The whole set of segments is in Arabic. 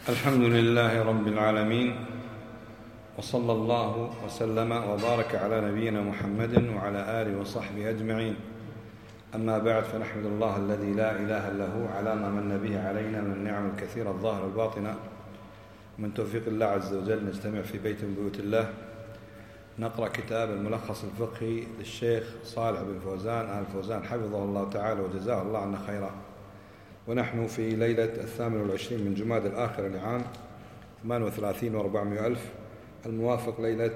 الحمد لله رب العالمين، وصلى الله وسلم وبارك على نبينا محمد وعلى آله وصحبه أجمعين. أما بعد، فنحمد الله الذي لا إله إلا هو على ما من به علينا من النعم الكثيرة الظاهرة الباطنة. من توفيق الله عز وجل نجتمع في بيت من بيوت الله نقرأ كتاب الملخص الفقهي للشيخ صالح بن فوزان آل فوزان حفظه الله تعالى وجزاه الله عنا خيرا. ونحن في ليلة 28 من جماد الآخر لعام 38 و400 ألف، الموافق ليلة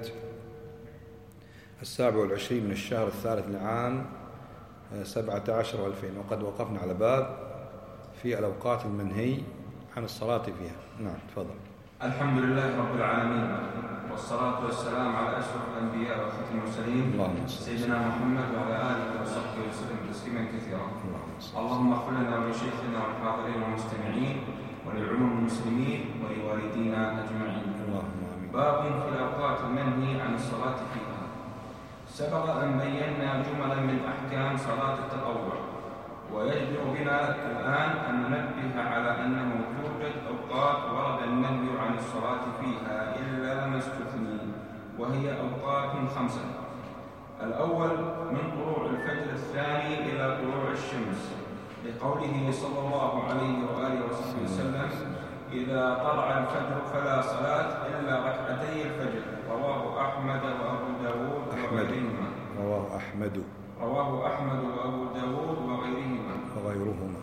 27 من الشهر الثالث لعام 17 و2000. وقد وقفنا على باب في الأوقات المنهي عن الصلاة فيها. نعم، تفضل. الحمد لله رب العالمين، والصلاة والسلام على أشرف الأنبياء وختم المرسلين سيدنا محمد وعلى آله وصحبه وسلم تسليما كثيرا. اللهم اغفر لنا ولشيخنا والحاضرين والمستمعين ولعلوم المسلمين ولوالدينا أجمعين. باب في الأوقات المنهي عن الصلاة فيها. سبق أن بينا جملا من أحكام صلاة التطوع، ويجدر بنا الآن أن ننبه على أنه توجد أوقات ورد النهي عن الصلاة فيها إلا ما استثني، وهي أوقات 5. الأول من طلوع الفجر، الثاني إلى طلوع الشمس، لقوله صلى الله عليه وآله وصحبه وسلم: إذا طلع الفجر فلا صلاة إلا ركعتي الفجر. رواه أحمد وأبو داود وغيرهما. رواه أحمد وأبو داود وغيرهما.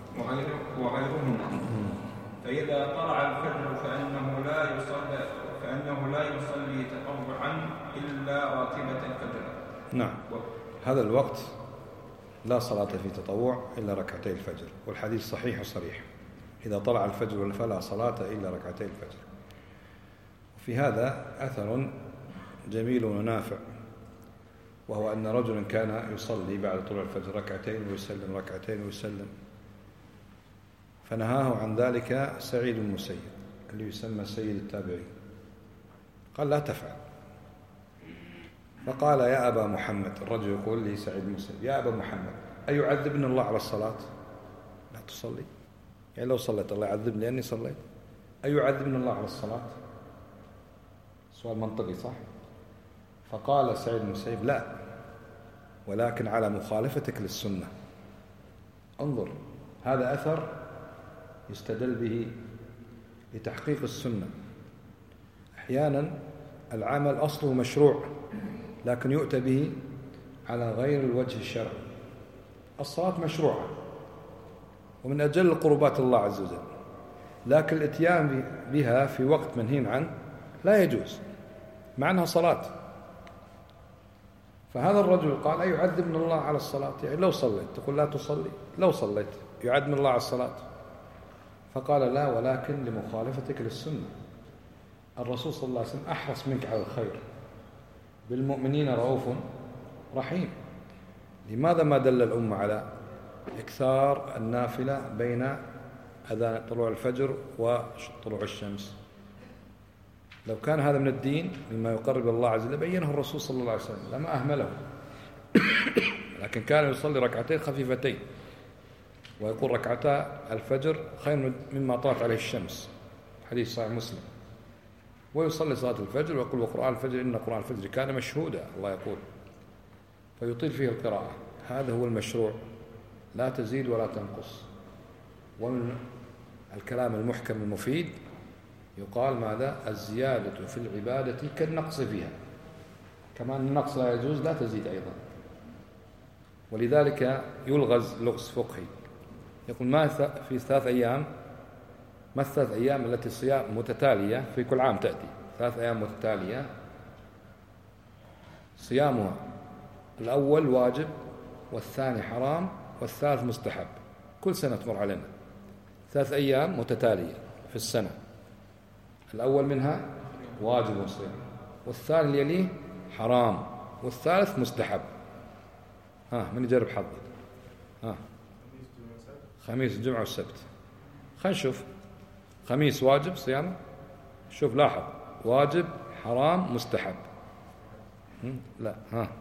فإذا طلع الفجر فإنه لا يصلي تطوعا إلا راتبة الفجر. نعم، هذا الوقت لا صلاة في تطوع إلا ركعتي الفجر، والحديث صحيح وصريح: إذا طلع الفجر فلا صلاة إلا ركعتي الفجر. وفي هذا أثر جميل ونافع، وهو أن رجلا كان يصلي بعد طلوع الفجر ركعتين ويسلم، ركعتين ويسلم، فنهاه عن ذلك سعيد المسيب اللي يسمى سيد التابعين. قال: لا تفعل. فقال: يا أبا محمد، الرجل يقول لي سعيد المسيب: يا أبا محمد، أيعذبني الله على الصلاة؟ لا تصلي، يعني لو صليت الله يعذبني لأني صليت. أيعذبني الله على الصلاة؟ سؤال منطقي، صح؟ فقال سعيد المسيب: لا، ولكن على مخالفتك للسنة. انظر، هذا أثر يستدل به لتحقيق السنة. أحيانا العمل أصله مشروع، لكن يؤتى به على غير الوجه الشرعي. الصلاة مشروعة ومن أجل قربات الله عز وجل، لكن الاتيان بها في وقت منهي عنه لا يجوز، مع أنها صلاة. فهذا الرجل قال: أيعذبني الله على الصلاة؟ يعني لو صليت تقول لا تصلي، لو صليت يعذبني الله على الصلاة. فقال: لا، ولكن لمخالفتك للسنة. الرسول صلى الله عليه وسلم أحرص منك على الخير، بالمؤمنين رؤوف رحيم. لماذا ما دل الأمة على إكثار النافلة بين أذان طلوع الفجر وطلوع الشمس؟ لو كان هذا من الدين مما يقرب الله عز وجل بينه الرسول صلى الله عليه وسلم، لما أهمله. لكن كان يصلي ركعتين خفيفتين، ويقول: ركعتا الفجر خير مما طلعت عليه الشمس، حديث صحيح مسلم. ويصلي صلاة الفجر ويقول: وقرآن الفجر إن قرآن الفجر كان مشهودا، الله يقول، فيطيل فيه القراءة. هذا هو المشروع، لا تزيد ولا تنقص. ومن الكلام المحكم المفيد يقال: ماذا؟ الزيادة في العبادة كالنقص فيها، كما أن النقص لا يجوز لا تزيد أيضا. ولذلك يلغز لغز فقهي، يقول: ما في 3 أيام، ما 3 أيام التي صيام متتالية في كل عام تأتي 3 أيام متتالية صيامها الأول واجب، والثاني حرام، والثالث مستحب. كل سنة تمر علينا 3 أيام متتالية في السنة، الأول منها واجب وصيام، والثاني اللي يليه حرام، والثالث مستحب. من يجرب حظه؟ خميس الجمعة والسبت. خلينا نشوف. خميس واجب صيامه، شوف لاحظ: واجب، حرام، مستحب. لا،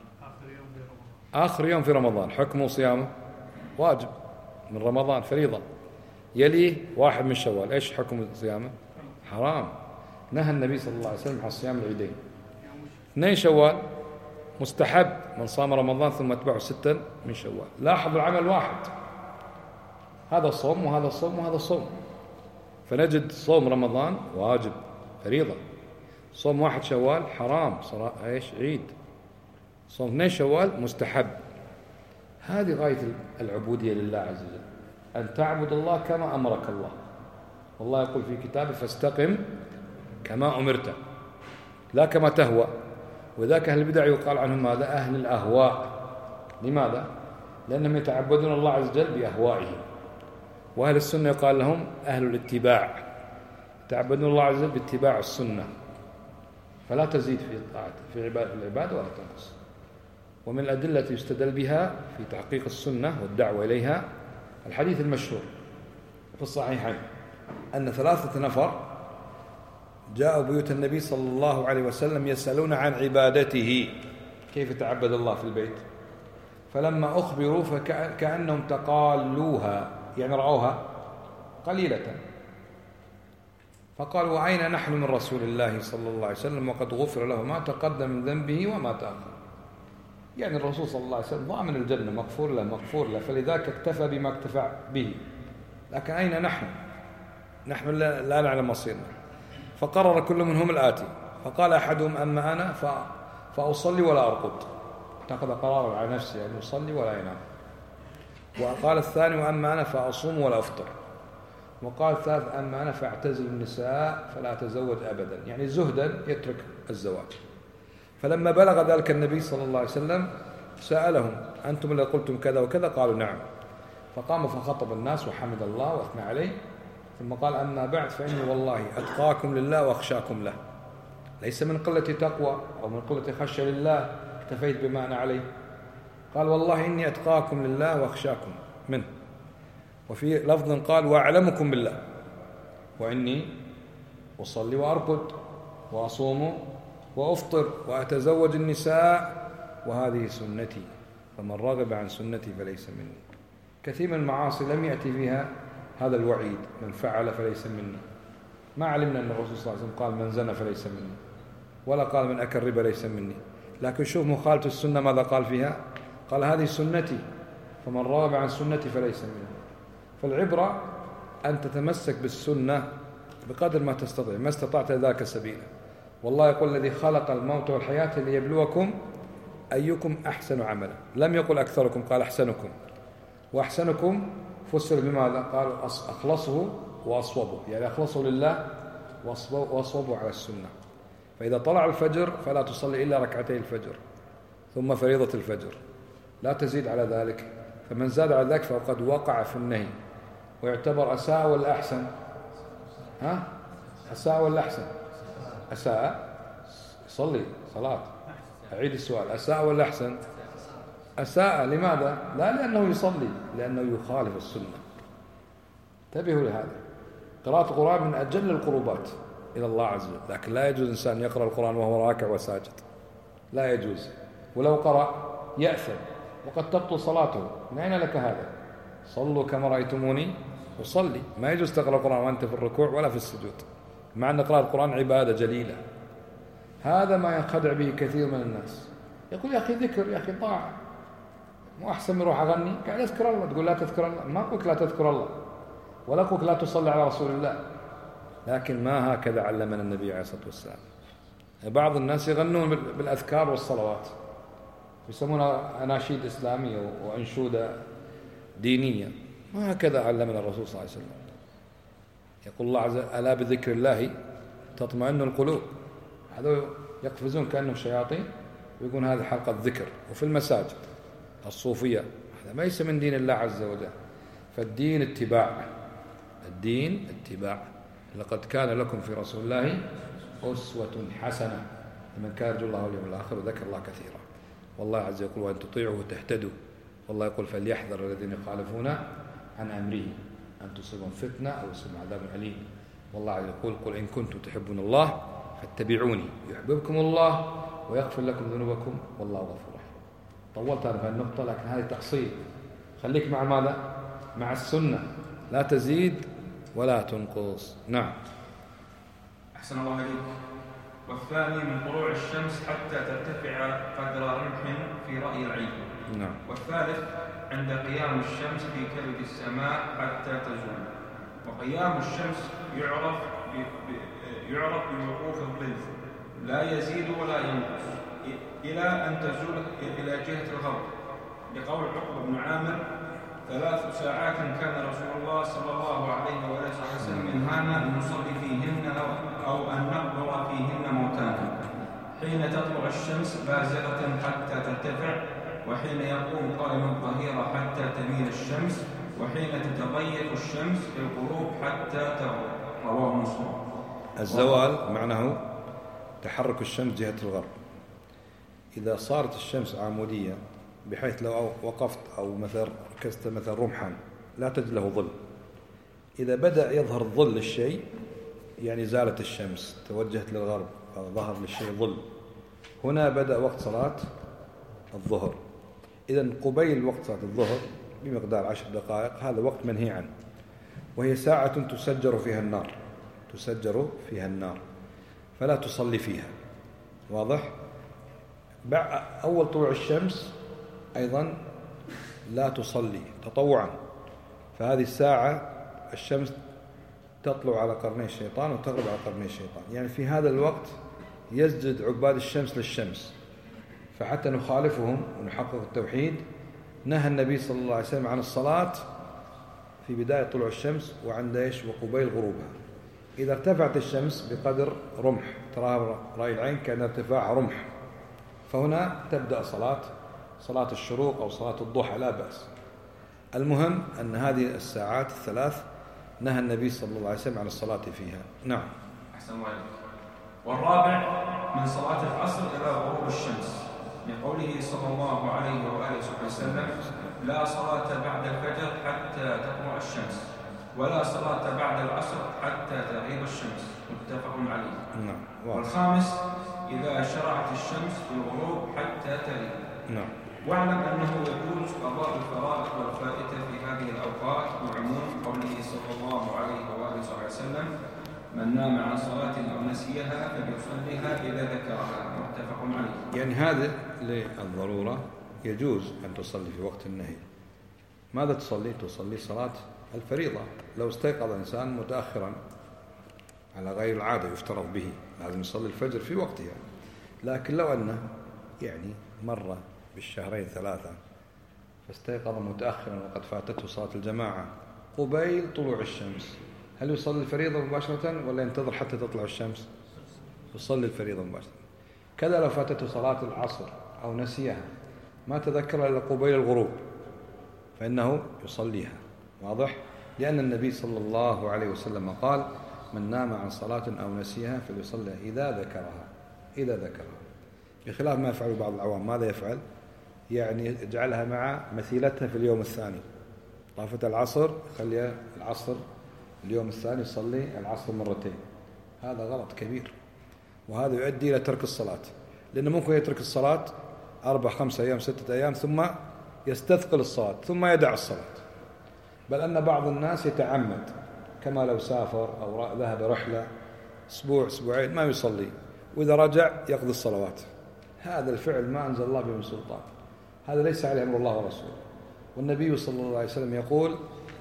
آخر يوم في رمضان حكمه صيامه واجب من رمضان، فريضة. يليه 1 من شوال، إيش حكم صيامه؟ حرام. نهى النبي صلى الله عليه وسلم عن صيام العيدين. 2 شوال مستحب، من صام رمضان ثم اتبعه 6 من شوال. لاحظوا العمل واحد، هذا صوم وهذا صوم وهذا صوم، فنجد صوم رمضان واجب فريضة، صوم 1 شوال حرام ايش عيد، صوم 2 شوال مستحب. هذه غاية العبودية لله عز وجل، أن تعبد الله كما أمرك الله. والله يقول في كتابه فاستقم كما أمرت لا كما تهوى. وذاك أهل البدع يقال عنهم ماذا؟ أهل الأهواء. لماذا؟ لأنهم يتعبدون الله عز وجل بأهوائهم. وأهل السنة يقال لهم أهل الاتباع، يتعبدون الله عز وجل باتباع السنة، فلا تزيد في الطاعة في العبادة ولا تنقص. ومن الأدلة التي يستدل بها في تحقيق السنة والدعوة إليها الحديث المشهور في الصحيحين أن 3 نفر جاءوا بيوت النبي صلى الله عليه وسلم يسألون عن عبادته، كيف يتعبد الله في البيت، فلما أخبروا فكأنهم تقالوها، يعني رأوها قليلة، فقالوا وأين نحن من رسول الله صلى الله عليه وسلم وقد غفر له ما تقدم من ذنبه وما تأخر. يعني الرسول صلى الله عليه وسلم ضامن الجنة، مغفور له، فلذلك اكتفى بما اكتفى به. لكن أين نحن لا نعلم مصيرنا. فقرر كل منهم الآتي، فقال أحدهم أما أنا فأصلي ولا أرقد، اتخذ قرارا على نفسه أن يصلي ولا ينام. وقال الثاني وأما أنا فأصوم ولا أفطر. وقال الثالث أما أنا فأعتزل النساء فلا أتزوج أبدا، يعني زهدا يترك الزواج. فلما بلغ ذلك النبي صلى الله عليه وسلم سألهم أنتم اللي قلتم كذا وكذا؟ قالوا نعم. فقام فخطب الناس وحمد الله وأثنى عليه، ثم قال أما بعد فإني والله أتقاكم لله وأخشاكم له، ليس من قلة تقوى أو من قلة خشية لله اكتفيت بما أنا عليه، قال والله إني أتقاكم لله وأخشاكم منه. وفي لفظ قال وأعلمكم بالله، وإني أصلي وأرقد وأصوم وأفطر وأتزوج النساء وهذه سنتي، فمن رغب عن سنتي فليس مني. كثير من المعاصي لم يأتي فيها هذا الوعيد، من فعل فليس مني. ما علمنا أن الرسول صلى الله عليه وسلم قال من زنى فليس مني، ولا قال من أكل ربا ليس مني. لكن شوف مخالفة السنة ماذا قال فيها؟ قال هذه سنتي فمن رغب عن سنتي فليس مني. فالعبرة أن تتمسك بالسنة بقدر ما تستطيع، ما استطعت ذاك سبيلا. والله يقول الذي خلق الموت والحياة ليبلوكم أيكم أحسن عملا، لم يقل أكثركم، قال أحسنكم. وأحسنكم فسر بماذا؟ قال أخلصه وأصوبه، يعني أخلصه لله وأصوبه على السنة. فإذا طلع الفجر فلا تصلي إلا 2 الفجر ثم فريضة الفجر، لا تزيد على ذلك. فمن زاد على ذلك فقد وقع في النهي، ويعتبر أساء ولا أحسن؟ أساء ولا أحسن؟ أساء، يصلي صلاة. أعيد السؤال، أساء ولا أحسن؟ أساء. لماذا؟ لا لأنه يصلي، لأنه يخالف السنة. انتبهوا لهذا. قراءة القرآن من أجل القربات إلى الله عز وجل، لكن لا يجوز إنسان يقرأ القرآن وهو راكع وساجد، لا يجوز. ولو قرأ يأثم وقد تبطل صلاته. من أين لك هذا؟ صلوا كما رأيتموني أصلي. ما يجوز تقرأ القرآن وأنت في الركوع ولا في السجود، مع أن قراءة القرآن عبادة جليلة. هذا ما ينخدع به كثير من الناس. يقول يا أخي ذكر، يا أخي طاعة، مو أحسن من روح أغني؟ قاعد أذكر الله. تقول لا تذكر الله؟ ما قلت لا تذكر الله، ولا قلت لا تصلي على رسول الله، لكن ما هكذا علمنا النبي عليه الصلاة والسلام. بعض الناس يغنون بالأذكار والصلوات، يسمونها أناشيد إسلامية وأنشودة دينية. ما هكذا علمنا الرسول صلى الله عليه وسلم. يقول الله عز وجل ألا بذكر الله تطمئن القلوب. هذا يقفزون كأنهم شياطين ويقولون هذه حلقة ذكر. وفي المساجد الصوفية، هذا ما يسمى من دين الله عز وجل. فالدين اتباع، الدين اتباع. لقد كان لكم في رسول الله أسوة حسنة لمن كان يرجو الله واليوم الآخر وذكر الله كثيرا. والله عز وجل يقول وأن تطيعوه تهتدوا. والله يقول فليحذر الذين يخالفون عن أمره أن تصيبهم فتنة أو يصيبهم عذاب أليم. والله عز وجل يقول قل إن كنتم تحبون الله فاتبعوني يحببكم الله ويغفر لكم ذنوبكم والله غفور رحيم. طولت أنا في النقطة، لكن هذه تحصيل. خليك مع ماذا؟ مع السنة، لا تزيد ولا تنقص. نعم. أحسن الله عليك. والثاني من طلوع الشمس حتى ترتفع قدر رمح في رأي العين. نعم. والثالث عند قيام الشمس في كبد السماء حتى تزول. وقيام الشمس يعرف بوقوف الظل لا يزيد ولا ينقص إلى أن تزول إلى جهة الغرب، لقول عقبة بن عامر: 3 ساعات كان رسول الله صلى الله عليه وسلم ينهانا أن نصلي فيهن أو أن نقبر فيهن موتانا، حين تطلع الشمس بازغة حتى ترتفع، وحين يقوم قائم الظهيرة حتى تميل الشمس، وحين تتضيق الشمس في الغروب حتى تغرب. رواه مسلم. الزوال معناه تحرك الشمس جهة الغرب. إذا صارت الشمس عمودية بحيث لو وقفت أو مثلا ركزت مثلا رمحا لا تجد له ظل، إذا بدأ يظهر الظل للشيء يعني زالت الشمس توجهت للغرب فظهر للشيء ظل، هنا بدأ وقت صلاة الظهر. إذن قبيل وقت صلاة الظهر بمقدار 10 دقائق هذا وقت منهي عنه، وهي ساعة تسجر فيها النار فلا تصلي فيها. واضح؟ أول طلوع الشمس أيضا لا تصلي تطوعا، فهذه الساعة الشمس تطلع على قرني الشيطان وتغرب على قرني الشيطان، يعني في هذا الوقت يسجد عباد الشمس للشمس. فحتى نخالفهم ونحقق التوحيد نهى النبي صلى الله عليه وسلم عن الصلاة في بداية طلوع الشمس وعند إيش؟ وقبيل غروبها. إذا ارتفعت الشمس بقدر رمح، تراها رأي العين كأن ارتفاع رمح، فهنا تبدأ صلاة الشروق أو صلاة الضحى لا بأس. المهم أن هذه الساعات الثلاث نهى النبي صلى الله عليه وسلم عن الصلاة فيها. نعم. أحسن الله. والرابع من صلاة العصر إلى غروب الشمس، لقوله صلى الله عليه وآله وسلم: لا صلاة بعد الفجر حتى تطلع الشمس، ولا صلاة بعد العصر حتى تغيب الشمس. متفق عليه. نعم. والخامس إذا شرعت الشمس في الغروب حتى تغيب. نعم. واعلم أنه يجوز قضاء الفرائض والفائتة في هذه الأوقات بعموم قوله صلى الله عليه وآله وسلم: من نام عن صلاة أو نسيها فليصليها إذا ذكرها. متفق عليه. يعني هذا للضرورة يجوز أن تصلي في وقت النهي. ماذا تصلي؟ تصلي صلاة الفريضة. لو استيقظ الإنسان متأخرا على غير العادة يفترض به لازم يصلي الفجر في وقتها، لكن لو أنه يعني مر بالشهرين 3 فاستيقظ متأخرا وقد فاتته صلاة الجماعة قبيل طلوع الشمس، هل يصلي الفريضة مباشرة ولا ينتظر حتى تطلع الشمس؟ يصلي الفريضة مباشرة. كذا لو فاتته صلاة العصر أو نسيها ما تذكر إلا قبيل الغروب فإنه يصليها. واضح؟ لأن النبي صلى الله عليه وسلم قال: من نام عن صلاة أو نسيها فليصليها إذا ذكرها. بخلاف ما يفعل بعض العوام. ماذا يفعل؟ يعني يجعلها مع مثيلتها في اليوم الثاني، طافت العصر خليها العصر اليوم الثاني يصلي العصر مرتين. هذا غلط كبير، وهذا يؤدي إلى ترك الصلاة، لأنه ممكن يترك الصلاة 4 5 أيام 6 أيام ثم يستثقل الصلاة ثم يدع الصلاة. بل أن بعض الناس يتعمد، كما لو سافر أو ذهب رحلة أسبوع أسبوعين ما يصلي، وإذا رجع يقضي الصلوات. هذا الفعل ما أنزل الله به من سلطان، هذا ليس عليه أمر الله ورسوله. والنبي صلى الله عليه وسلم يقول: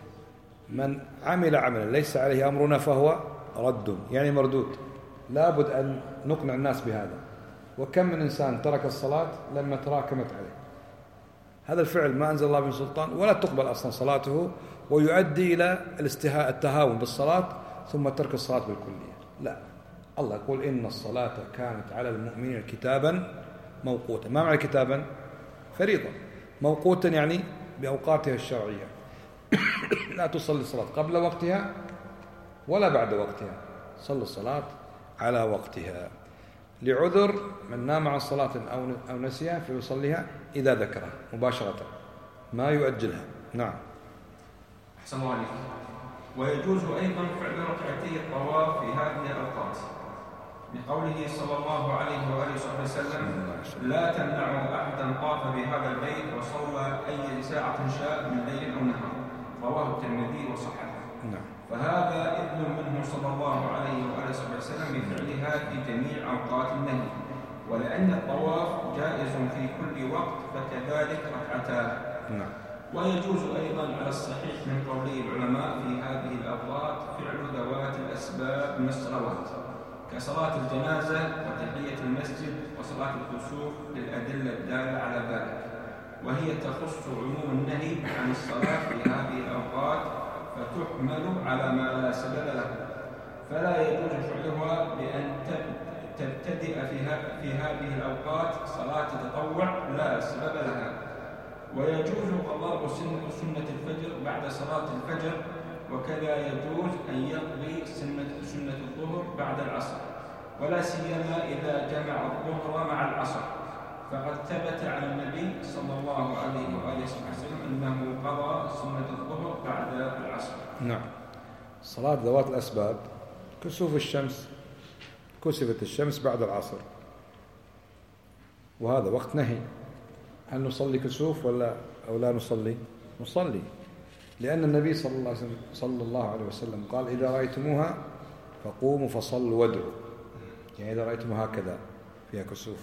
من عمل عملا ليس عليه أمرنا فهو رد، يعني مردود. لابد أن نقنع الناس بهذا. وكم من إنسان ترك الصلاة لما تراكمت عليه. هذا الفعل ما أنزل الله به من سلطان ولا تقبل أصلا صلاته، ويؤدي إلى التهاون بالصلاة ثم ترك الصلاة بالكلية. لا، الله يقول: إن الصلاة كانت على المؤمنين كتابا موقوتا. ما معنى كتابا؟ فريضة. موقوتا يعني بأوقاتها الشرعية. لا تصلي الصلاة قبل وقتها ولا بعد وقتها، صلي الصلاة على وقتها. لعذر من نام عن صلاة أو نسيها فيصليها إذا ذكرها مباشرة، ما يؤجلها. نعم. أحسن الله عليك. ويجوز أيضا فعل ركعتي الطواف في هذه الأوقات، لقوله صلى الله عليه وآله وسلم: لا تمنعوا أحدا طاف بهذا البيت وصلى أي ساعة شاء من ليل أو نهار. رواه الترمذي وصححه. نعم. فهذا إذن منه صلى الله عليه وآله وسلم بفعلها في جميع أوقات النهي. ولأن الطواف جائز في كل وقت فكذلك ركعتان. ويجوز أيضا على الصحيح من قولي العلماء في هذه الأوقات فعل ذوات الأسباب من الصلوات كصلاة الجنازة وتحية المسجد وصلاة الكسوف للأدلة الدالة على ذلك، وهي تخص عموم النهي عن الصلاة في هذه الأوقات فتحمل على ما لا سبب له، فلا يجوز فعلها بأن تبتدئ في هذه الأوقات صلاة تطوع لا سبب لها. ويجوز قضاء سنة الفجر بعد صلاة الفجر، وكذا يجوز أن يقضي سنة الظهر بعد العصر، ولا سيما إذا جمع الظهر مع العصر، فقد ثبت عن النبي صلى الله عليه وآله وسلم أنه قضى سنة الظهر بعد العصر. نعم. صلاة ذوات الأسباب كسوف الشمس، كسفت الشمس بعد العصر، وهذا وقت نهي. هل نصلي كسوف أو لا نصلي؟ نصلي، لأن النبي صلى الله عليه وسلم قال إذا رأيتموها فقوموا فصلوا وادعوا، يعني إذا رأيتموها هكذا فيها كسوف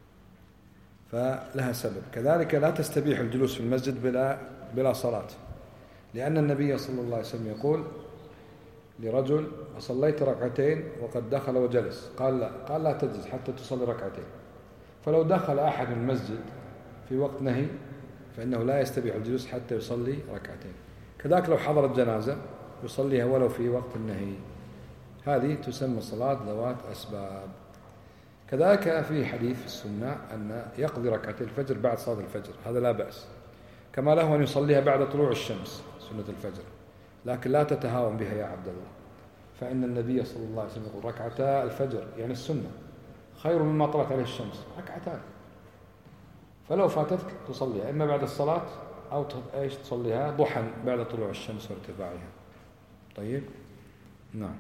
فلها سبب. كذلك لا تستبيح الجلوس في المسجد بلا صلاة، لأن النبي صلى الله عليه وسلم يقول لرجل صليت ركعتين وقد دخل وجلس، قال لا تجلس حتى تصلي ركعتين. فلو دخل أحد المسجد في وقت نهي فإنه لا يستبيح الجلوس حتى يصلي ركعتين. كذلك لو حضرت جنازة يصليها ولو في وقت النهي، هذه تسمى صلاة ذوات أسباب. كذلك في حديث في السنة أن يقضي ركعتين الفجر بعد صلاة الفجر، هذا لا بأس، كما له أن يصليها بعد طلوع الشمس سنة الفجر، لكن لا تتهاون بها يا عبد الله، فإن النبي صلى الله عليه وسلم يقول ركعتا الفجر يعني السنة خير مما طلعت عليه الشمس، ركعتان، فلو فاتتك تصليها إما بعد الصلاة أو تصليها ضحى بعد طلوع الشمس وارتفاعها. طيب. نعم.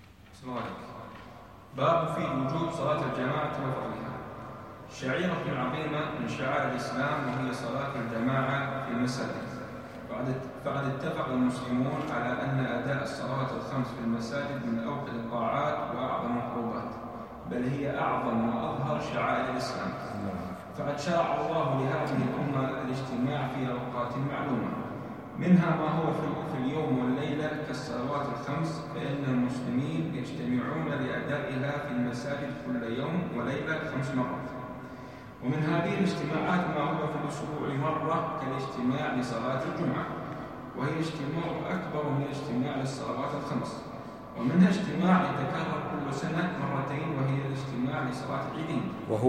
باب في وجوب صلاة الجماعة وفضلها. شعيرة عظيمة من شعائر الإسلام وهي صلاة الجماعة في المساجد، فقد اتفق المسلمون على أن أداء الصلوات الخمس في المساجد من أوقع الطاعات وأعظم القربات، بل هي أعظم وأظهر شعائر الإسلام. فقد شرع الله لهذه الأمة الاجتماع في أوقات معلومة، منها ما هو في اليوم والليلة كالصلوات الخمس، فإن المسلمين يجتمعون لأدائها في المساجد كل يوم وليلة 5 مرات. ومن هذه الاجتماعات ما هو في الأسبوع مرة كالاجتماع لصلاة الجمعة، وهي اجتماع أكبر من الاجتماع للصلوات الخمس. ومنها اجتماع يتكرر كل سنة مرتين، وهي الاجتماع لصلاة العيدين،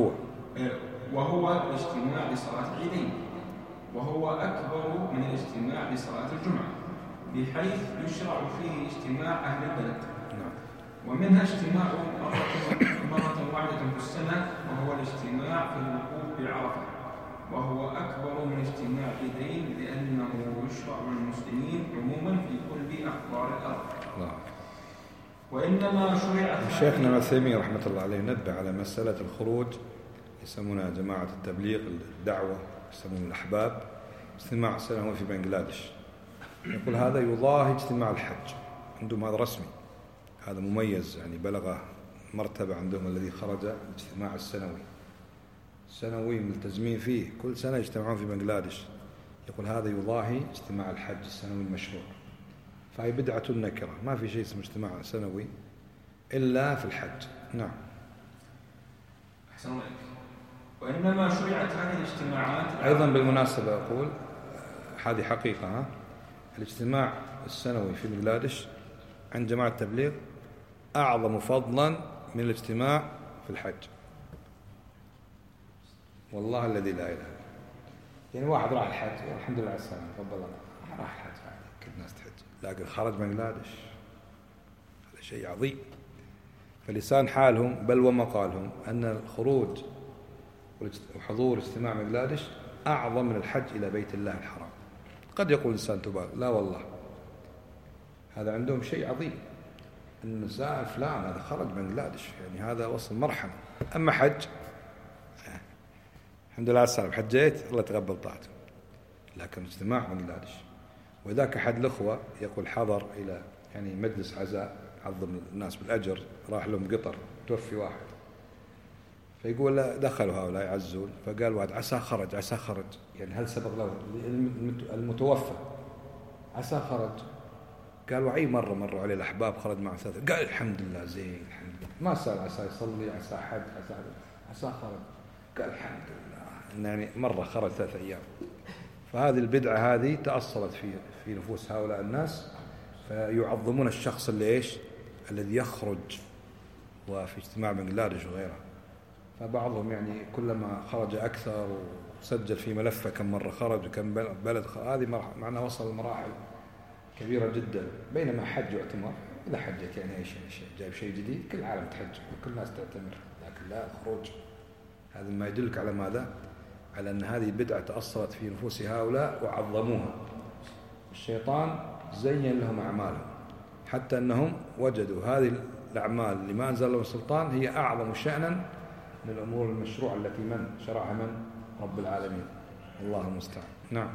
وهو الاجتماع لصلاة العيدين، وهو أكبر من الاجتماع لصلاة الجمعة، بحيث يشرع فيه اجتماع أهل البلد. ومنها اجتماع مرة واحدة في السنة، وهو الاجتماع في الوقوف بعرفة، وهو أكبر من اجتماع العيدين، لأنه يشرع للمسلمين عموما في كل أخبار الأرض. وإنما شرعت شيخنا العثيمين رحمة الله عليه نبه على مسألة الخروج، يسمونها جماعة التبليغ الدعوة، يسمون الأحباب، اجتماع سنوي في بنغلاديش. يقول هذا يضاهي اجتماع الحج عندهم، هذا رسمي، هذا مميز، يعني بلغ مرتبة عندهم الذي خرج الاجتماع السنوي ملتزمين فيه، كل سنة يجتمعون في بنغلاديش. يقول هذا يضاهي اجتماع الحج السنوي المشروع، فهي بدعة نكرة، ما في شيء اسمه اجتماع سنوي إلا في الحج. نعم. أحسن الله. وإنما شرعت هذه الاجتماعات أيضا بالمناسبة أقول هذه حقيقة، الاجتماع السنوي في بنغلاديش عند جماعة التبليغ أعظم فضلا من الاجتماع في الحج، والله الذي لا إله إلا هو. يعني واحد راح الحج والحمد لله على السلامة، تفضل الله، راح الحج كل الناس تحج، لكن خرج بنغلاديش، هذا شيء عظيم. فلسان حالهم بل ومقالهم أن الخروج وحضور اجتماع بنغلاديش أعظم من الحج إلى بيت الله الحرام. قد يقول الإنسان تبالغ، لا والله هذا عندهم شيء عظيم، أن فلان هذا خرج بنغلاديش، يعني هذا وصل مرحلة. أما حج الحمد لله على السلامة، حجيت الله تقبل طاعته، لكن اجتماع بنغلاديش. وذاك أحد الأخوة يقول حضر إلى يعني مجلس عزاء عظم الناس بالأجر، راح لهم قطر توفي واحد، فيقول دخلوا هؤلاء يعزون، فقال واحد عسى خرج، يعني هل سبق له المتوفى عسى خرج؟ قال وعي مرة عليه الأحباب خرج معه ثلاثة، قال الحمد لله زين الحمد لله، ما سأل عسى يصلي عسى حج عسى خرج، قال الحمد لله، يعني مرة خرج 3 أيام. فهذه البدعة هذه تأصلت في نفوس هؤلاء الناس، فيعظمون الشخص الذي يخرج، وفي اجتماع بنغلاديش وغيرها، فبعضهم يعني كلما خرج أكثر وسجل في ملفه كم مرة خرج وكم بلد خرج، هذه معناها وصل لمراحل كبيرة جدا. بينما حج واعتمار، إذا حجك يعني أي شيء جايب شيء جديد، كل العالم تحج وكل الناس تعتمر، لكن لا الخروج، هذا ما يدلك على ماذا؟ على أن هذه بدعة تأصلت في نفوس هؤلاء وعظموها. الشيطان زين لهم أعمالهم، حتى أنهم وجدوا هذه الأعمال اللي ما أنزل لهم سلطان هي أعظم شأنا من الأمور المشروعة التي من شرعها من رب العالمين. الله المستعان. نعم.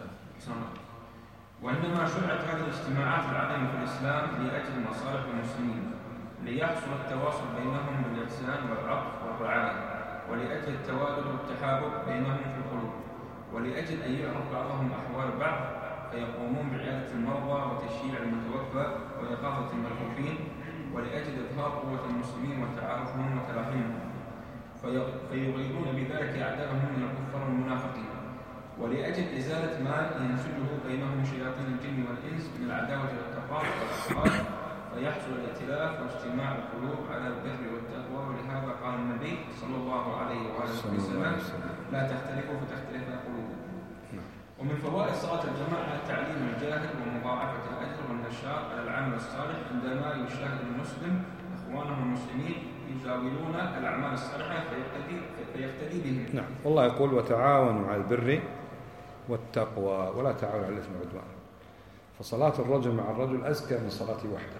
وإنما شرعت هذه الاجتماعات العظيمة في الإسلام لأجل مصالح المسلمين، ليحصل التواصل بينهم بالإحسان والعطف والرعاية، ولأجل التوادد والتحابب بينهم في القلوب، ولأجل أن يعرف بعضهم أحوال بعض، فيقومون بعيادة المرضى وتشييع المتوفى وإغاثة الملهوفين، ولأجل إظهار قوة المسلمين وتعارفهم وتلاحمهم، فيغيظون بذلك أعداءهم من الكفار والمنافقين، ولأجل إزالة ما ينسجه بينهم شياطين الجن والإنس من العداوة والتقاطع والأحقاد، فيحصل الائتلاف واجتماع القلوب على البر والتقوى. ولهذا قال النبي صلى الله عليه وآله وسلم: لا تختلفوا فتختلف قلوبكم. ومن فوائد صلاة الجماعة تعليم الجاهل ومضاعفة الأجر والنشاط على العمل الصالح، عندما يشاهد المسلم إخوانه المسلمين يزاولون الأعمال الصالحة فيقتدي بهم. نعم. والله يقول: وتعاونوا على البر والتقوى ولا تعاونوا على الإثم والعدوان. فصلاة الرجل مع الرجل أزكى من صلاته وحده.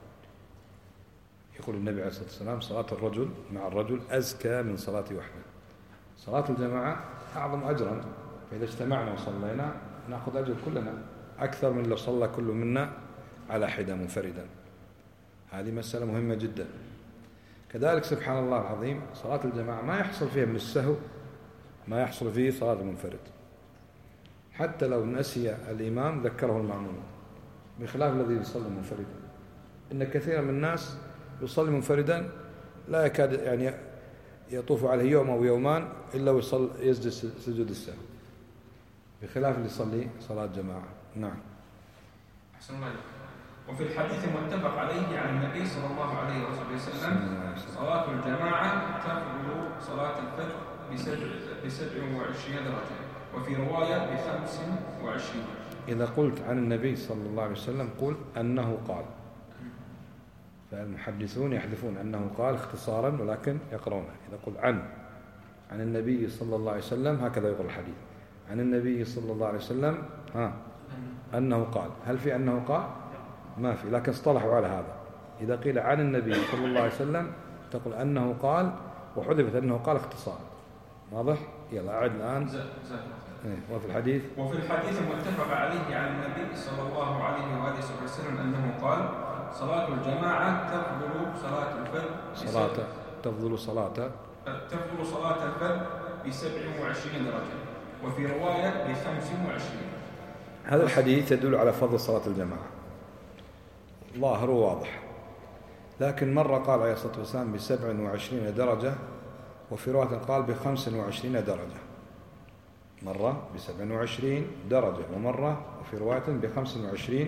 يقول النبي عليه الصلاة والسلام: صلاة الرجل مع الرجل أزكى من صلاته وحده. صلاة الجماعة أعظم أجرا، فإذا اجتمعنا وصلينا نأخذ أجر كلنا أكثر من لو صلى كل منا على حدة منفردا. هذه مسألة مهمة جدا. كذلك سبحان الله العظيم صلاة الجماعة ما يحصل فيها من السهو ما يحصل فيه صلاة المنفرد، حتى لو نسي الإمام ذكره المأموم، بخلاف الذي يصلي منفردا. إن كثيرا من الناس يصلي منفردا لا يكاد يعني يطوف عليه يوم أو يومان إلا يسجد سجود السهو، بخلاف اللي يصلي صلاة جماعة. نعم. أحسن الله. وفي الحديث المتفق عليه عن النبي صلى الله عليه وسلم: صلاة الجماعة تفضل صلاة الفجر ب27 درجة، وفي رواية ب25. إذا قلت عن النبي صلى الله عليه وسلم قل أنه قال، فالمحدثون يحذفون أنه قال اختصارا ولكن يقرونه. إذا قل عن النبي صلى الله عليه وسلم هكذا يقول الحديث، عن النبي صلى الله عليه وسلم أنه قال. هل في أنه قال؟ ما في، لكن اصطلحوا على هذا. إذا قيل عن النبي صلى الله عليه وسلم تقول أنه قال، وحذفت أنه قال اختصارا. واضح؟ يلا أعد الآن. وفي الحديث المتفق عليه عن النبي صلى الله عليه وآله وسلم أنه قال: صلاة الجماعة تفضل صلاة الفجر تفضل صلاة الفجر ب27 درجة، وفي رواية ب25. هذا الحديث يدل على فضل صلاة الجماعة، ظاهر وواضح. لكن مرة قال عليه الصلاة والسلام ب27 درجة، وفي رواية قال ب25 درجة. مرة ب27 درجة ومرة وفي رواية ب25.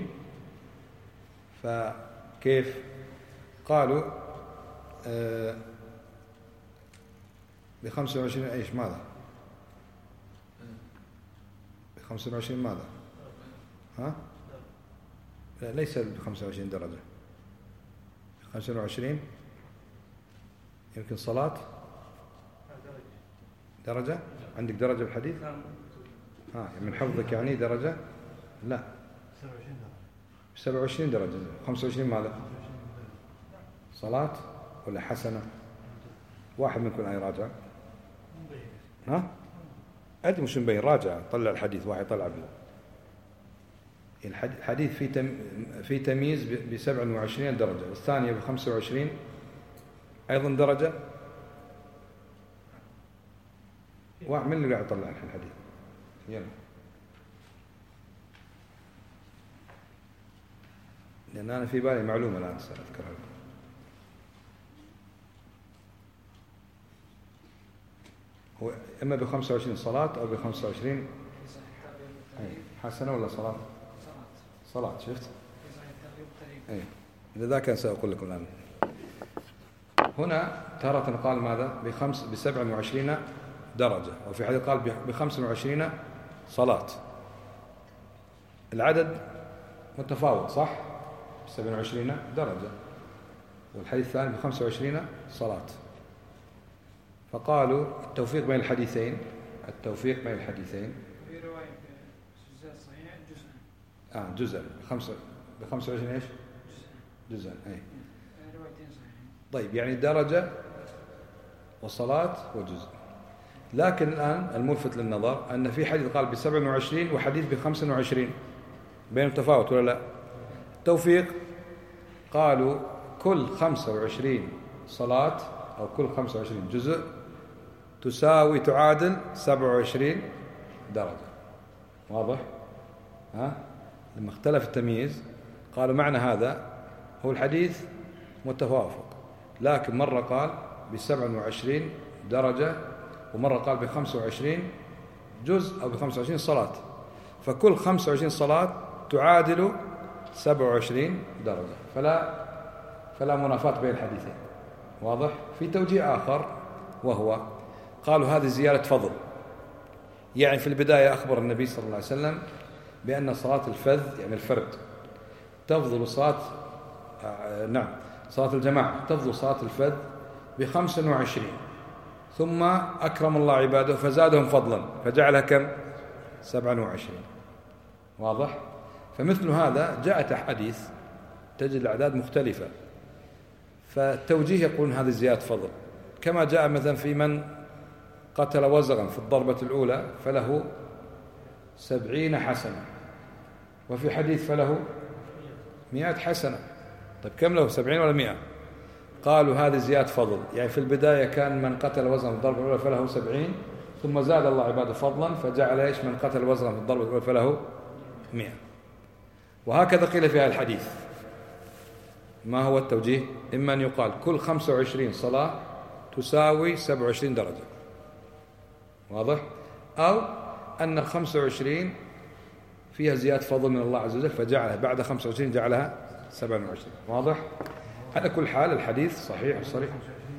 فكيف؟ قالوا ب25 ايش ماذا؟ ب25 ماذا؟ ها؟ لا ليس ب25 درجة. 25 يمكن صلاة درجة. عندك درجة بالحديث؟ من حفظك يعني درجة؟ لا 27 درجة. 25 ماذا؟ صلاة ولا حسنة؟ واحد منكم أي راجع؟ أدري مش مبين، راجع طلع الحديث، واحد طلع به. الحديث في تمييز ب27 درجة، والثانية ب25 أيضا درجة. واحد من اللي قاعد يطلع الحديث؟ يلا، لأن أنا في بالي معلومة الآن سأذكرها لكم. هو إما ب25 صلاة أو ب25 حسنة ولا صلاة؟ صلاة. شفت؟ أي لذا كان سأقول لكم الآن. هنا تارة قال ماذا؟ ب27 درجة، وفي حديث قال ب25 صلاة. العدد متفاوت صح؟ ب27 درجة، والحديث الثاني ب25 صلاة. فقالوا التوفيق بين الحديثين، التوفيق بين الحديثين في رواية جزء صحيح جزء جزء ب25 ايش؟ جزء اي روايتين صحيحين. طيب يعني درجة وصلاة وجزء. لكن الآن الملفت للنظر أن في حديث قال ب27 وحديث ب25، بين تفاوت ولا لا؟ توفيق قالوا كل 25 صلاة أو كل 25 جزء تعادل 27 درجة. واضح؟ لما اختلف التمييز قالوا معنى هذا هو الحديث متوافق، لكن مرة قال ب27 درجة ومرة قال ب25 جزء أو ب25 صلاة، فكل 25 صلاة تعادل 27 درجة، فلا منافاة بين الحديثين. واضح؟ في توجيه آخر وهو قالوا هذه زيادة فضل، يعني في البداية أخبر النبي صلى الله عليه وسلم بأن صلاة الفذ يعني الفرد تفضل صلاة الجماعة تفضل صلاة الفذ ب25، ثم أكرم الله عباده فزادهم فضلا فجعلها كم؟ 27. واضح؟ فمثل هذا جاءت أحاديث تجد الأعداد مختلفة، فالتوجيه يقولون هذه زيادة فضل، كما جاء مثلا في من قتل وزغا في الضربة الأولى فله 70 حسنة، وفي حديث فله 100 حسنة. طيب كم له، 70 ولا 100؟ قالوا هذه زيادة فضل، يعني في البداية كان من قتل وزغا في الضربة الأولى فله 70، ثم زاد الله عباده فضلا فجعل ايش؟ من قتل وزغا في الضربة الأولى فله 100. وهكذا قيل في هذا الحديث. ما هو التوجيه؟ إما أن يقال كل 25 صلاة تساوي 27 درجة، واضح؟ أو أن 25 فيها زيادة فضل من الله عز وجل فجعلها بعد 25 جعلها 27. واضح؟ على كل حال الحديث صحيح وصريح.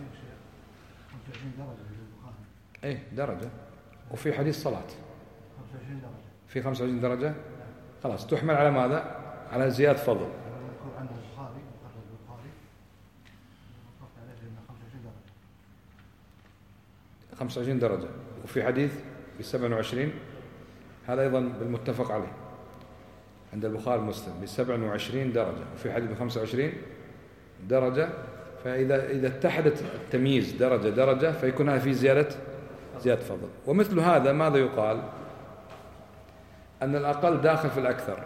25 درجة في البخاري. إيه درجة، وفي حديث صلاة 25 درجة. في 25 درجة خلاص تحمل على ماذا؟ على زيادة فضل. المذكور عند البخاري مخرج البخاري وقف عليه أنه 25 درجة. 25 درجة، وفي حديث ب 27، هذا أيضا بالمتفق عليه عند البخاري ومسلم ب 27 درجة، وفي حديث ب 25 درجة. فإذا اتحدت التمييز درجة درجة فيكون هذا في زيادة فضل. ومثل هذا ماذا يقال؟ أن الأقل داخل في الأكثر،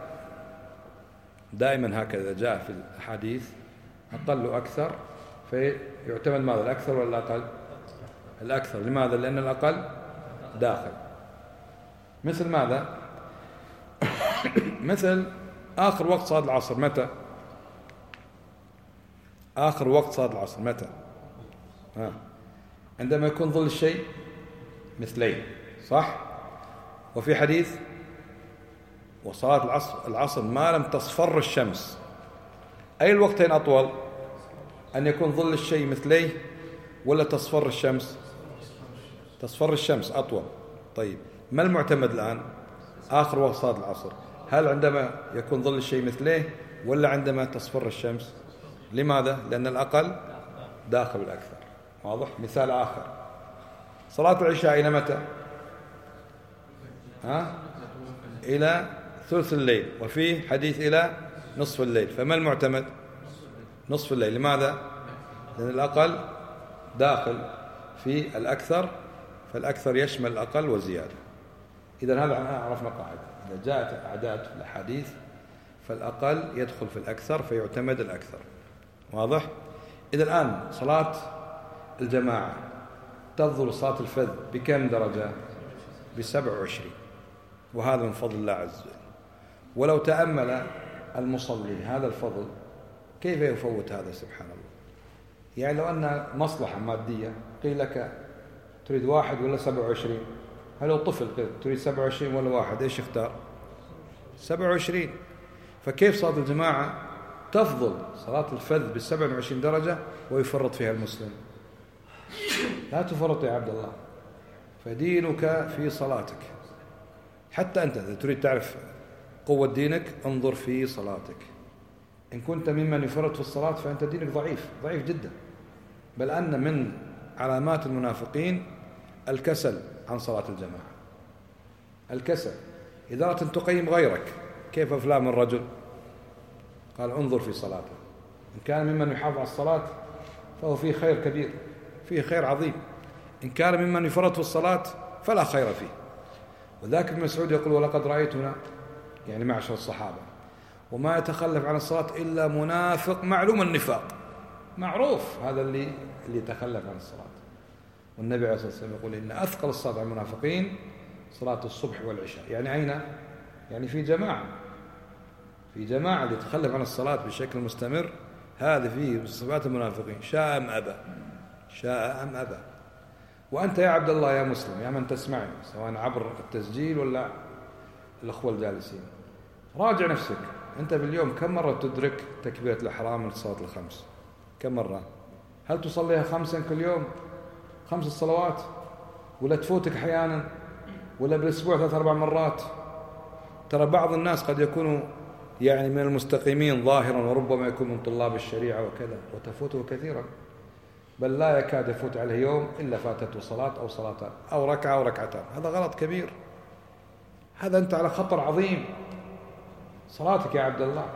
دائما هكذا جاء في الحديث أقل وأكثر، فيعتمد ماذا؟ الأكثر ولا الأقل؟ الأكثر. لماذا؟ لأن الأقل داخل. مثل ماذا؟ مثل آخر وقت صلاة العصر متى؟ آخر وقت صلاة العصر متى؟ عندما يكون ظل الشيء مثلين، صح؟ وفي حديث وصلاة العصر ما لم تصفر الشمس. أي الوقتين أطول؟ أن يكون ظل الشيء مثليه ولا تصفر الشمس؟ تصفر الشمس أطول. طيب ما المعتمد الآن؟ آخر وقت صلاة العصر، هل عندما يكون ظل الشيء مثليه ولا عندما تصفر الشمس؟ لماذا؟ لأن الأقل داخل الأكثر. واضح؟ مثال آخر، صلاة العشاء إلى متى؟ إلى ثلث الليل، وفي حديث إلى نصف الليل، فما المعتمد؟ نصف الليل. لماذا؟ لأن الأقل داخل في الأكثر، فالأكثر يشمل الأقل وزيادة. إذن هذا عرفنا قاعدة، إذا جاءت أعداد في الأحاديث فالأقل يدخل في الأكثر فيعتمد الأكثر. واضح؟ إذا الآن صلاة الجماعة تفضل صلاة الفذ بكم درجة؟ ب27، وهذا من فضل الله عز وجل. ولو تأمل المصلي هذا الفضل كيف يفوت هذا سبحان الله. يعني لو أن مصلحة مادية قيل لك تريد 1 ولا 27، هل لو طفل قيل تريد 27 ولا 1، إيش يختار؟ 27. فكيف صلاة الجماعة تفضل صلاة الفذ ب27 درجة ويفرط فيها المسلم؟ لا تفرط يا عبد الله، فدينك في صلاتك. حتى أنت إذا تريد تعرف قوة دينك انظر في صلاتك. إن كنت ممن يفرط في الصلاة فأنت دينك ضعيف جدا. بل أن من علامات المنافقين الكسل عن صلاة الجماعة. الكسل. إذا أردت أن تقيم غيرك كيف فلان الرجل؟ قال انظر في صلاته. إن كان ممن يحافظ على الصلاة فهو فيه خير كبير، فيه خير عظيم. إن كان ممن يفرط في الصلاة فلا خير فيه. وذاك ابن مسعود يقول ولقد رأيتنا، يعني معشر الصحابة، وما يتخلف عن الصلاة إلا منافق معلوم النفاق، معروف هذا اللي يتخلف عن الصلاة. والنبي عليه الصلاة والسلام يقول إن أثقل الصلاة على المنافقين صلاة الصبح والعشاء. يعني أين؟ يعني في جماعة اللي يتخلف عن الصلاة بشكل مستمر، هذا فيه صفات المنافقين، شاء أم أبى. وأنت يا عبد الله يا مسلم يا من تسمعني سواء عبر التسجيل ولا الأخوة الجالسين، راجع نفسك. أنت باليوم كم مرة تدرك تكبيرة الإحرام من الصلاة الخمس؟ كم مرة؟ هل تصليها 5 كل يوم 5 صلوات، ولا تفوتك أحيانا، ولا بالأسبوع 3-4 مرات؟ ترى بعض الناس قد يكونوا يعني من المستقيمين ظاهرا، وربما يكون من طلاب الشريعة وكذا، وتفوته كثيرا، بل لا يكاد يفوت عليه يوم إلا فاتته صلاة أو صلاتان أو ركعة أو ركعتان. هذا غلط كبير، هذا أنت على خطر عظيم صلاتك يا عبد الله.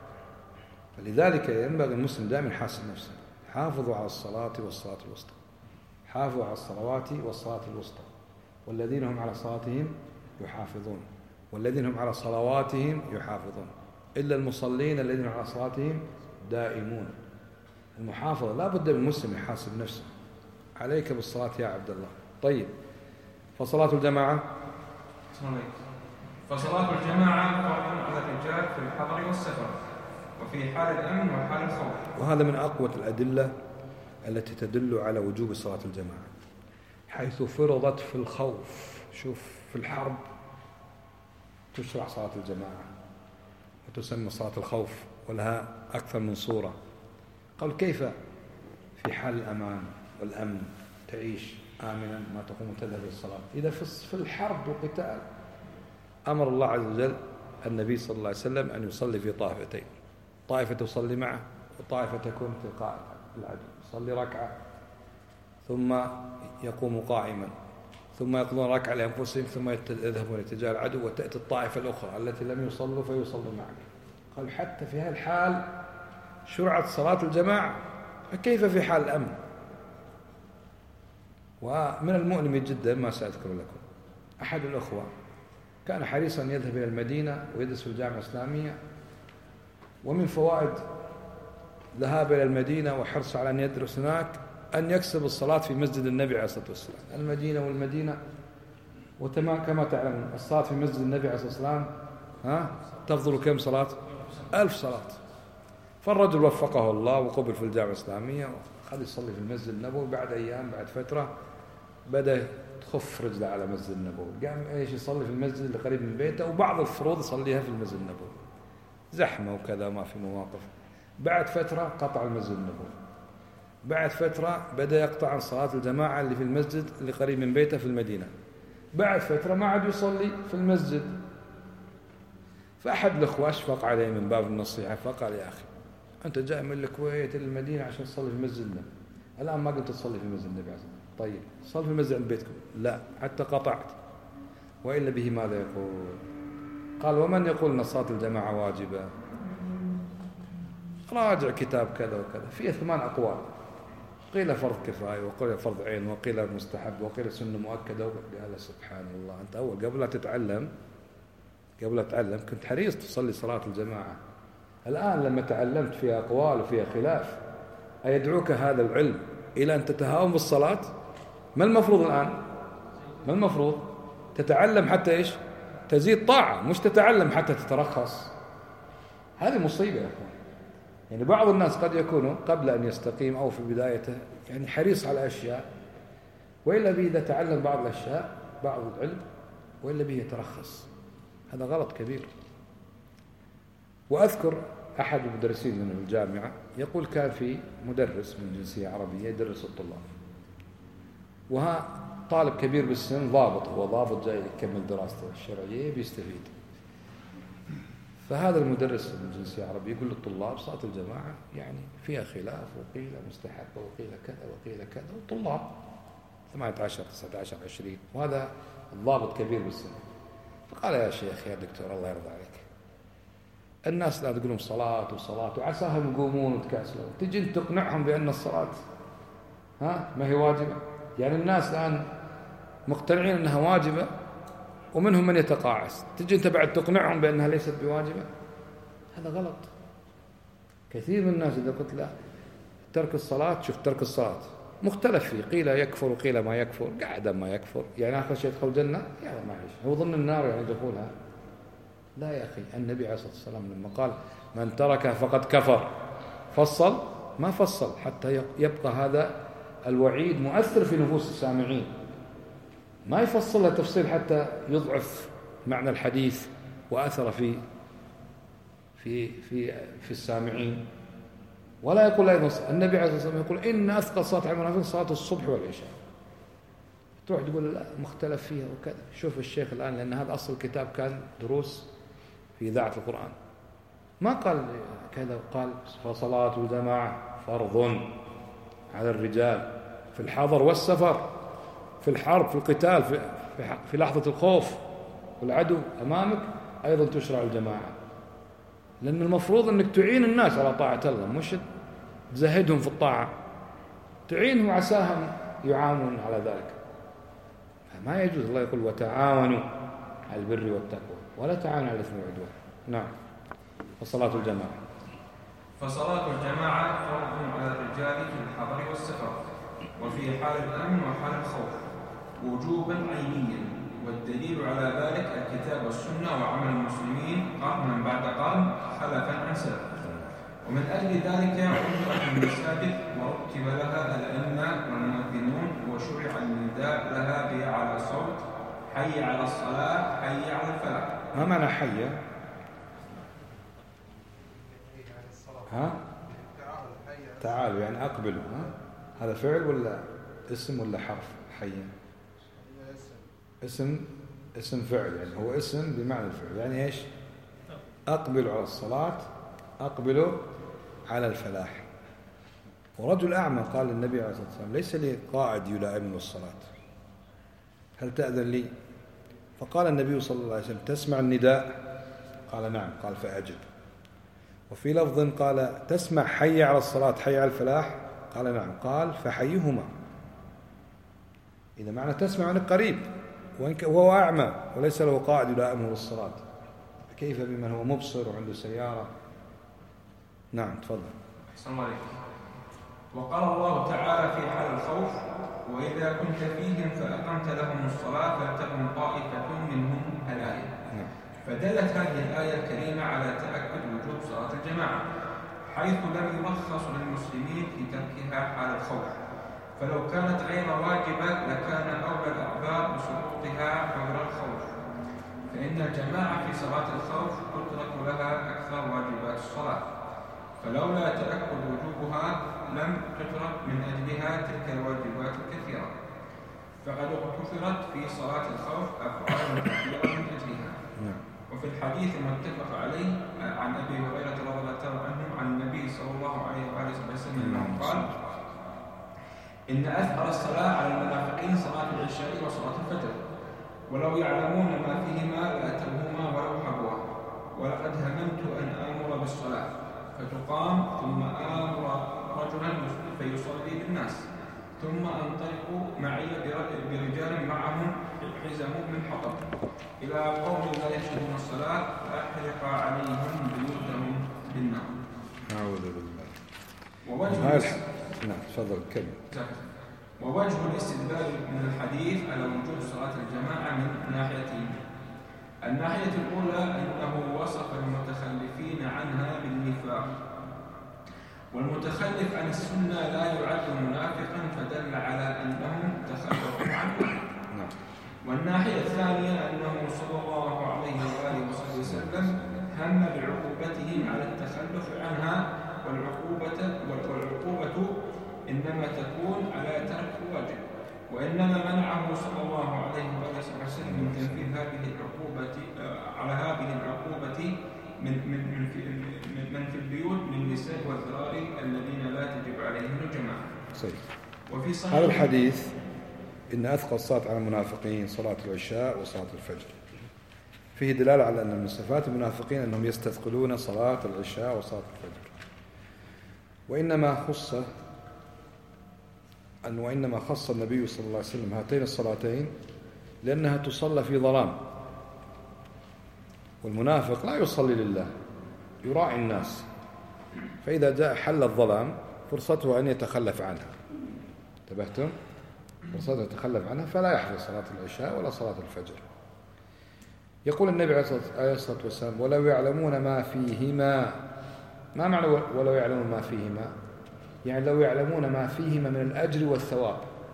فلذلك ينبغي المسلم دائما يحاسب نفسه. حافظوا على الصلاة والصلاة الوسطى، حافظوا على الصلوات والصلاة الوسطى، والذين هم على صلاتهم يحافظون، والذين هم على صلواتهم يحافظون، إلا المصلين الذين هم على صلاتهم دائمون. المحافظة لا بد من المسلم يحاسب نفسه. عليك بالصلاة يا عبد الله. طيب، فصلاة الجماعة فصلاة الجماعة فرض على الرجال في الحضر والسفر وفي حال الأمن وحال الخوف. وهذا من أقوى الأدلة التي تدل على وجوب صلاة الجماعة، حيث فرضت في الخوف. شوف، في الحرب تشرع صلاة الجماعة وتسمى صلاة الخوف، ولها أكثر من صورة. قال كيف في حال الأمان والأمن تعيش آمنا ما تقوم تذهب للصلاة؟ إذا في الحرب والقتال أمر الله عز وجل النبي صلى الله عليه وسلم أن يصلي في طائفتين، طائفة تصلي معه وطائفة تكون في قائد العدو، يصلي ركعة ثم يقوم قائما، ثم يقضون ركعة لأنفسهم، ثم يذهبون لاتجاه العدو، وتأتي الطائفة الأخرى التي لم يصلوا فيصلوا معه. قال حتى في هذا الحال شرعت صلاة الجماعة، فكيف في حال الأمن؟ ومن المؤلم جدا ما سأذكر لكم، أحد الأخوة كان حريصا يذهب إلى المدينة ويدرس في الجامعة الإسلامية، ومن فوائد ذهاب إلى المدينة وحرص على أن يدرس هناك أن يكسب الصلاة في مسجد النبي عليه الصلاة والسلام. المدينة كما تعلمون الصلاة في مسجد النبي عليه الصلاة والسلام تفضل كم صلاة؟ 1000 صلاة. فالرجل وفقه الله وقبل في الجامعة الإسلامية وخذ يصلي في المسجد النبوي. بعد أيام بعد فترة بدأ تخف رجله على مسجد النبوي، قام يصلي في المسجد اللي قريب من بيته، وبعض الفروض يصليها في المسجد النبوي، زحمة وكذا ما في مواقف. بعد فترة قطع المسجد النبوي، بعد فترة بدأ يقطع عن صلاة الجماعة اللي في المسجد اللي قريب من بيته في المدينة، بعد فترة ما عاد يصلي في المسجد. فأحد الأخوة أشفق عليه من باب النصيحة فقال يا أخي أنت جاي من الكويت إلى المدينة عشان تصلي في مسجد النبي، الآن ما قلت تصلي في مسجد النبي. طيب صلي في المسجد عند بيتكم. لا، حتى قطعت. وإلا به ماذا يقول؟ قال ومن يقول أن صلاة الجماعة واجبة؟ راجع كتاب كذا وكذا فيه 8 أقوال، قيل فرض كفاية، وقيل فرض عين، وقيل مستحب، وقيل سنة مؤكدة. قال سبحان الله، أنت أول قبل لا تتعلم قبل أتعلم كنت حريص تصلي صلاة الجماعة. الآن لما تعلمت فيها أقوال وفيها خلاف، أيدعوك هذا العلم إلى أن تتهاون بالصلاة؟ ما المفروض الآن؟ ما المفروض؟ تتعلم حتى إيش؟ تزيد طاعة، مش تتعلم حتى تترخص. هذه مصيبة يا أخوان. يعني بعض الناس قد يكونوا قبل أن يستقيم أو في بدايته يعني حريص على أشياء، وإلا به إذا تعلم بعض الأشياء بعض العلم وإلا به يترخص. هذا غلط كبير. وأذكر أحد المدرسين من الجامعة يقول كان في مدرس من جنسية عربية يدرس الطلاب، وها طالب كبير بالسن ضابط، هو ضابط جاي يكمل دراسته الشرعية بيستفيد. فهذا المدرس من جنسية عربية يقول للطلاب صلاة الجماعة يعني فيها خلاف، وقيل مستحبة وقيل كذا وقيل كذا، والطلاب 18 19 20، وهذا الضابط كبير بالسن. فقال يا شيخ يا دكتور الله يرضى عليك، الناس لا تقولون صلاة وصلاة وعساهم يقومون وتكاسلون، تجي انت تقنعهم بأن الصلاة ما هي واجبة. يعني الناس الآن مقتنعين أنها واجبة ومنهم من يتقاعس، تجي انت بعد تقنعهم بأنها ليست بواجبة. هذا غلط. كثير من الناس إذا قلت له ترك الصلاة، شوف ترك الصلاة مختلف فيه، قيل يكفر وقيل ما يكفر، قاعد ما يكفر يعني آخر شيء يدخل الجنة، يا معليش هو ظن النار يعني دخولها. لا يا أخي، النبي عليه الصلاة والسلام لما قال من تركها فقد كفر فصل ما فصل حتى يبقى هذا الوعيد مؤثر في نفوس السامعين، ما يفصل له تفصيل حتى يضعف معنى الحديث وأثر في السامعين. ولا يقول أيضا النبي عليه الصلاة والسلام يقول إن أثقل صلاة على المنافقين صلاة الصبح والعشاء، تروح تقول لا مختلف فيها وكذا. شوف الشيخ الآن، لأن هذا أصل الكتاب كان دروس في إذاعة القرآن، ما قال كذا، قال فصلاة الجماعة فرض على الرجال في الحضر والسفر، في الحرب في القتال في لحظة الخوف والعدو أمامك أيضا تشرع الجماعة. لأن المفروض أنك تعين الناس على طاعة الله، مش تزهدهم في الطاعة، تعينهم عساهم يعاونون على ذلك. فما يجوز. الله يقول وتعاونوا على البر والتقوى ولا تعاونوا على الإثم والعدوان. نعم. وصلاة الجماعة، فصلاة الجماعة فرض على الرجال في الحضر والسفر وفي حال الأمن وحال الخوف وجوبا عينيا، والدليل على ذلك الكتاب والسنة وعمل المسلمين قرنا بعد قرن خلفا عن سلف. ومن أجل ذلك عمرت المساجد ورتب لها الأئمة والمؤذنون وشرع النداء لها بأعلى صوت حي على الصلاة حي على الفلاح. ما معنى حي؟ تعالوا يعني أقبلوا. هذا فعل ولا اسم ولا حرف؟ حي اسم فعل، يعني هو اسم بمعنى الفعل. يعني إيش؟ أقبلوا على الصلاة، أقبلوا على الفلاح. ورجل أعمى قال للنبي عليه الصلاة والسلام ليس لي قائد يلائمني الصلاة، هل تأذن لي؟ فقال النبي صلى الله عليه وسلم تسمع النداء؟ قال نعم. قال فأجب. وفي لفظ قال تسمع حي على الصلاة حي على الفلاح؟ قال نعم. قال فحيهما. إذا معنى تسمع أنك قريب وهو أعمى وليس له قائد يلائمه للصلاة، كيف بمن هو مبصر وعنده سيارة؟ نعم تفضل. أحسن الله عليك. وقال الله تعالى في حال الخوف وإذا كنت فيهم فأقمت لهم الصلاة فلتكن طائفة منهم الآية. فدلت هذه الآية الكريمة على تأكد وجوب صلاة الجماعة، حيث لم يرخص للمسلمين في تركها حال الخوف، فلو كانت غير واجبة لكان أولى الأعذار بسقوطها عذر الخوف، فإن الجماعة في صلاة الخوف تترك لها أكثر واجبات الصلاة، فلولا تأكد وجوبها لم تترك من أجلها تلك الواجبات الكثيرة، فقد اغتفرت في صلاة الخوف أفعال كثيرة من أجلها. وفي الحديث المتفق عليه عن أبي هريرة رضي الله عنه عن النبي صلى الله عليه وآله وسلم قال إن أثقل الصلاة على المنافقين صلاة العشاء وصلاة الفجر، ولو يعلمون ما فيهما لأتوهما ولو حبوا، ولقد هممت أن آمر بالصلاة فتقام ثم آمر رجلا فيصلي بالناس ثم انطلقوا معي برجال معهم حزم من حطب إلى قوم لا يشهدون الصلاة فأحرق عليهم بيوتهم بالنار. أعوذ بالله. نعم تفضل كمل. ووجه الاستدلال من الحديث على وجوب صلاة الجماعة من ناحيتين. الناحية الأولى أنه وصف المتخلفين عنها بالنفاق، والمتخلف عن السنة لا يعد منافقا فدل على أنهم تخلفوا عنها. والناحية الثانية أنه صلى الله عليه وآله وسلم هم بعقوبته على التخلف عنها، والعقوبة إنما تكون على ترك واجب، وإنما منعه صلى الله عليه وآله وسلم من تنفيذ هذه العقوبة على هذه العقوبة من في البيوت من النساء والذراري الذين لا تجب عليهم الجماعة. وفي صحيح هذا الحديث إن أثقل الصلاة على المنافقين صلاة العشاء وصلاة الفجر، فيه دلالة على أن من صفات المنافقين أنهم يستثقلون صلاة العشاء وصلاة الفجر. وإنما خص النبي صلى الله عليه وسلم هاتين الصلاتين لأنها تصلى في ظلام، والمنافق لا يصلي لله، يراعي الناس، فإذا جاء حل الظلام فرصته أن يتخلف عنها. انتبهتم؟ فرصته يتخلف عنها فلا يحضر صلاة العشاء ولا صلاة الفجر. يقول النبي عليه الصلاة والسلام: ولو يعلمون ما فيهما. ما معنى ولو يعلمون ما فيهما؟ يعني لو يعلمون ما فيهما من الأجر والثواب.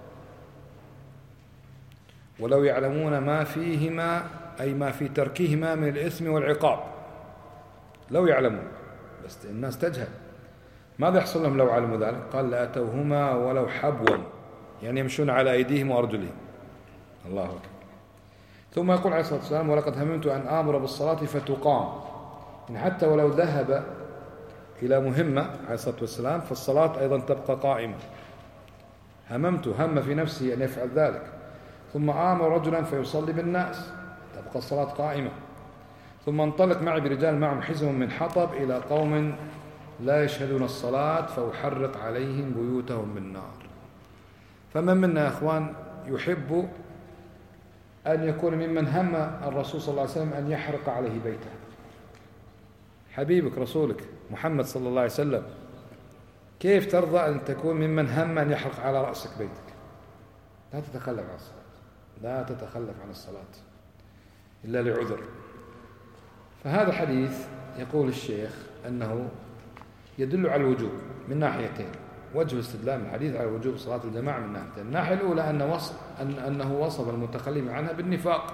ولو يعلمون ما فيهما أي ما في تركهما من الإثم والعقاب. لو يعلمون، بس الناس تجهل. ماذا يحصل لهم لو علموا ذلك؟ قال: لأتوهما ولو حبوا، يعني يمشون على أيديهم وأرجلهم. الله أكبر. ثم يقول عليه الصلاة والسلام: ولقد هممت أن آمر بالصلاة فتقام. يعني حتى ولو ذهب إلى مهمة عليه الصلاة والسلام فالصلاة أيضا تبقى قائمة. هممت، هم في نفسه أن يفعل ذلك، ثم آمر رجلا فيصلي بالناس، تبقى الصلاة قائمة. ثم انطلق معي برجال معهم حزم من حطب إلى قوم لا يشهدون الصلاة فأحرق عليهم بيوتهم بالنار. فمن منا يا أخوان يحب أن يكون ممن هم الرسول صلى الله عليه وسلم أن يحرق عليه بيته؟ حبيبك رسولك محمد صلى الله عليه وسلم، كيف ترضى أن تكون ممن هم أن يحرق على رأسك بيتك؟ لا تتخلف عن الصلاة، لا تتخلف عن الصلاة إلا لعذر. فهذا الحديث يقول الشيخ أنه يدل على الوجوب من ناحيتين. وجه استدلال الحديث على وجوب صلاة الجماعة من ناحيتين. الناحية الأولى أنه وصف المتخلف عنها بالنفاق.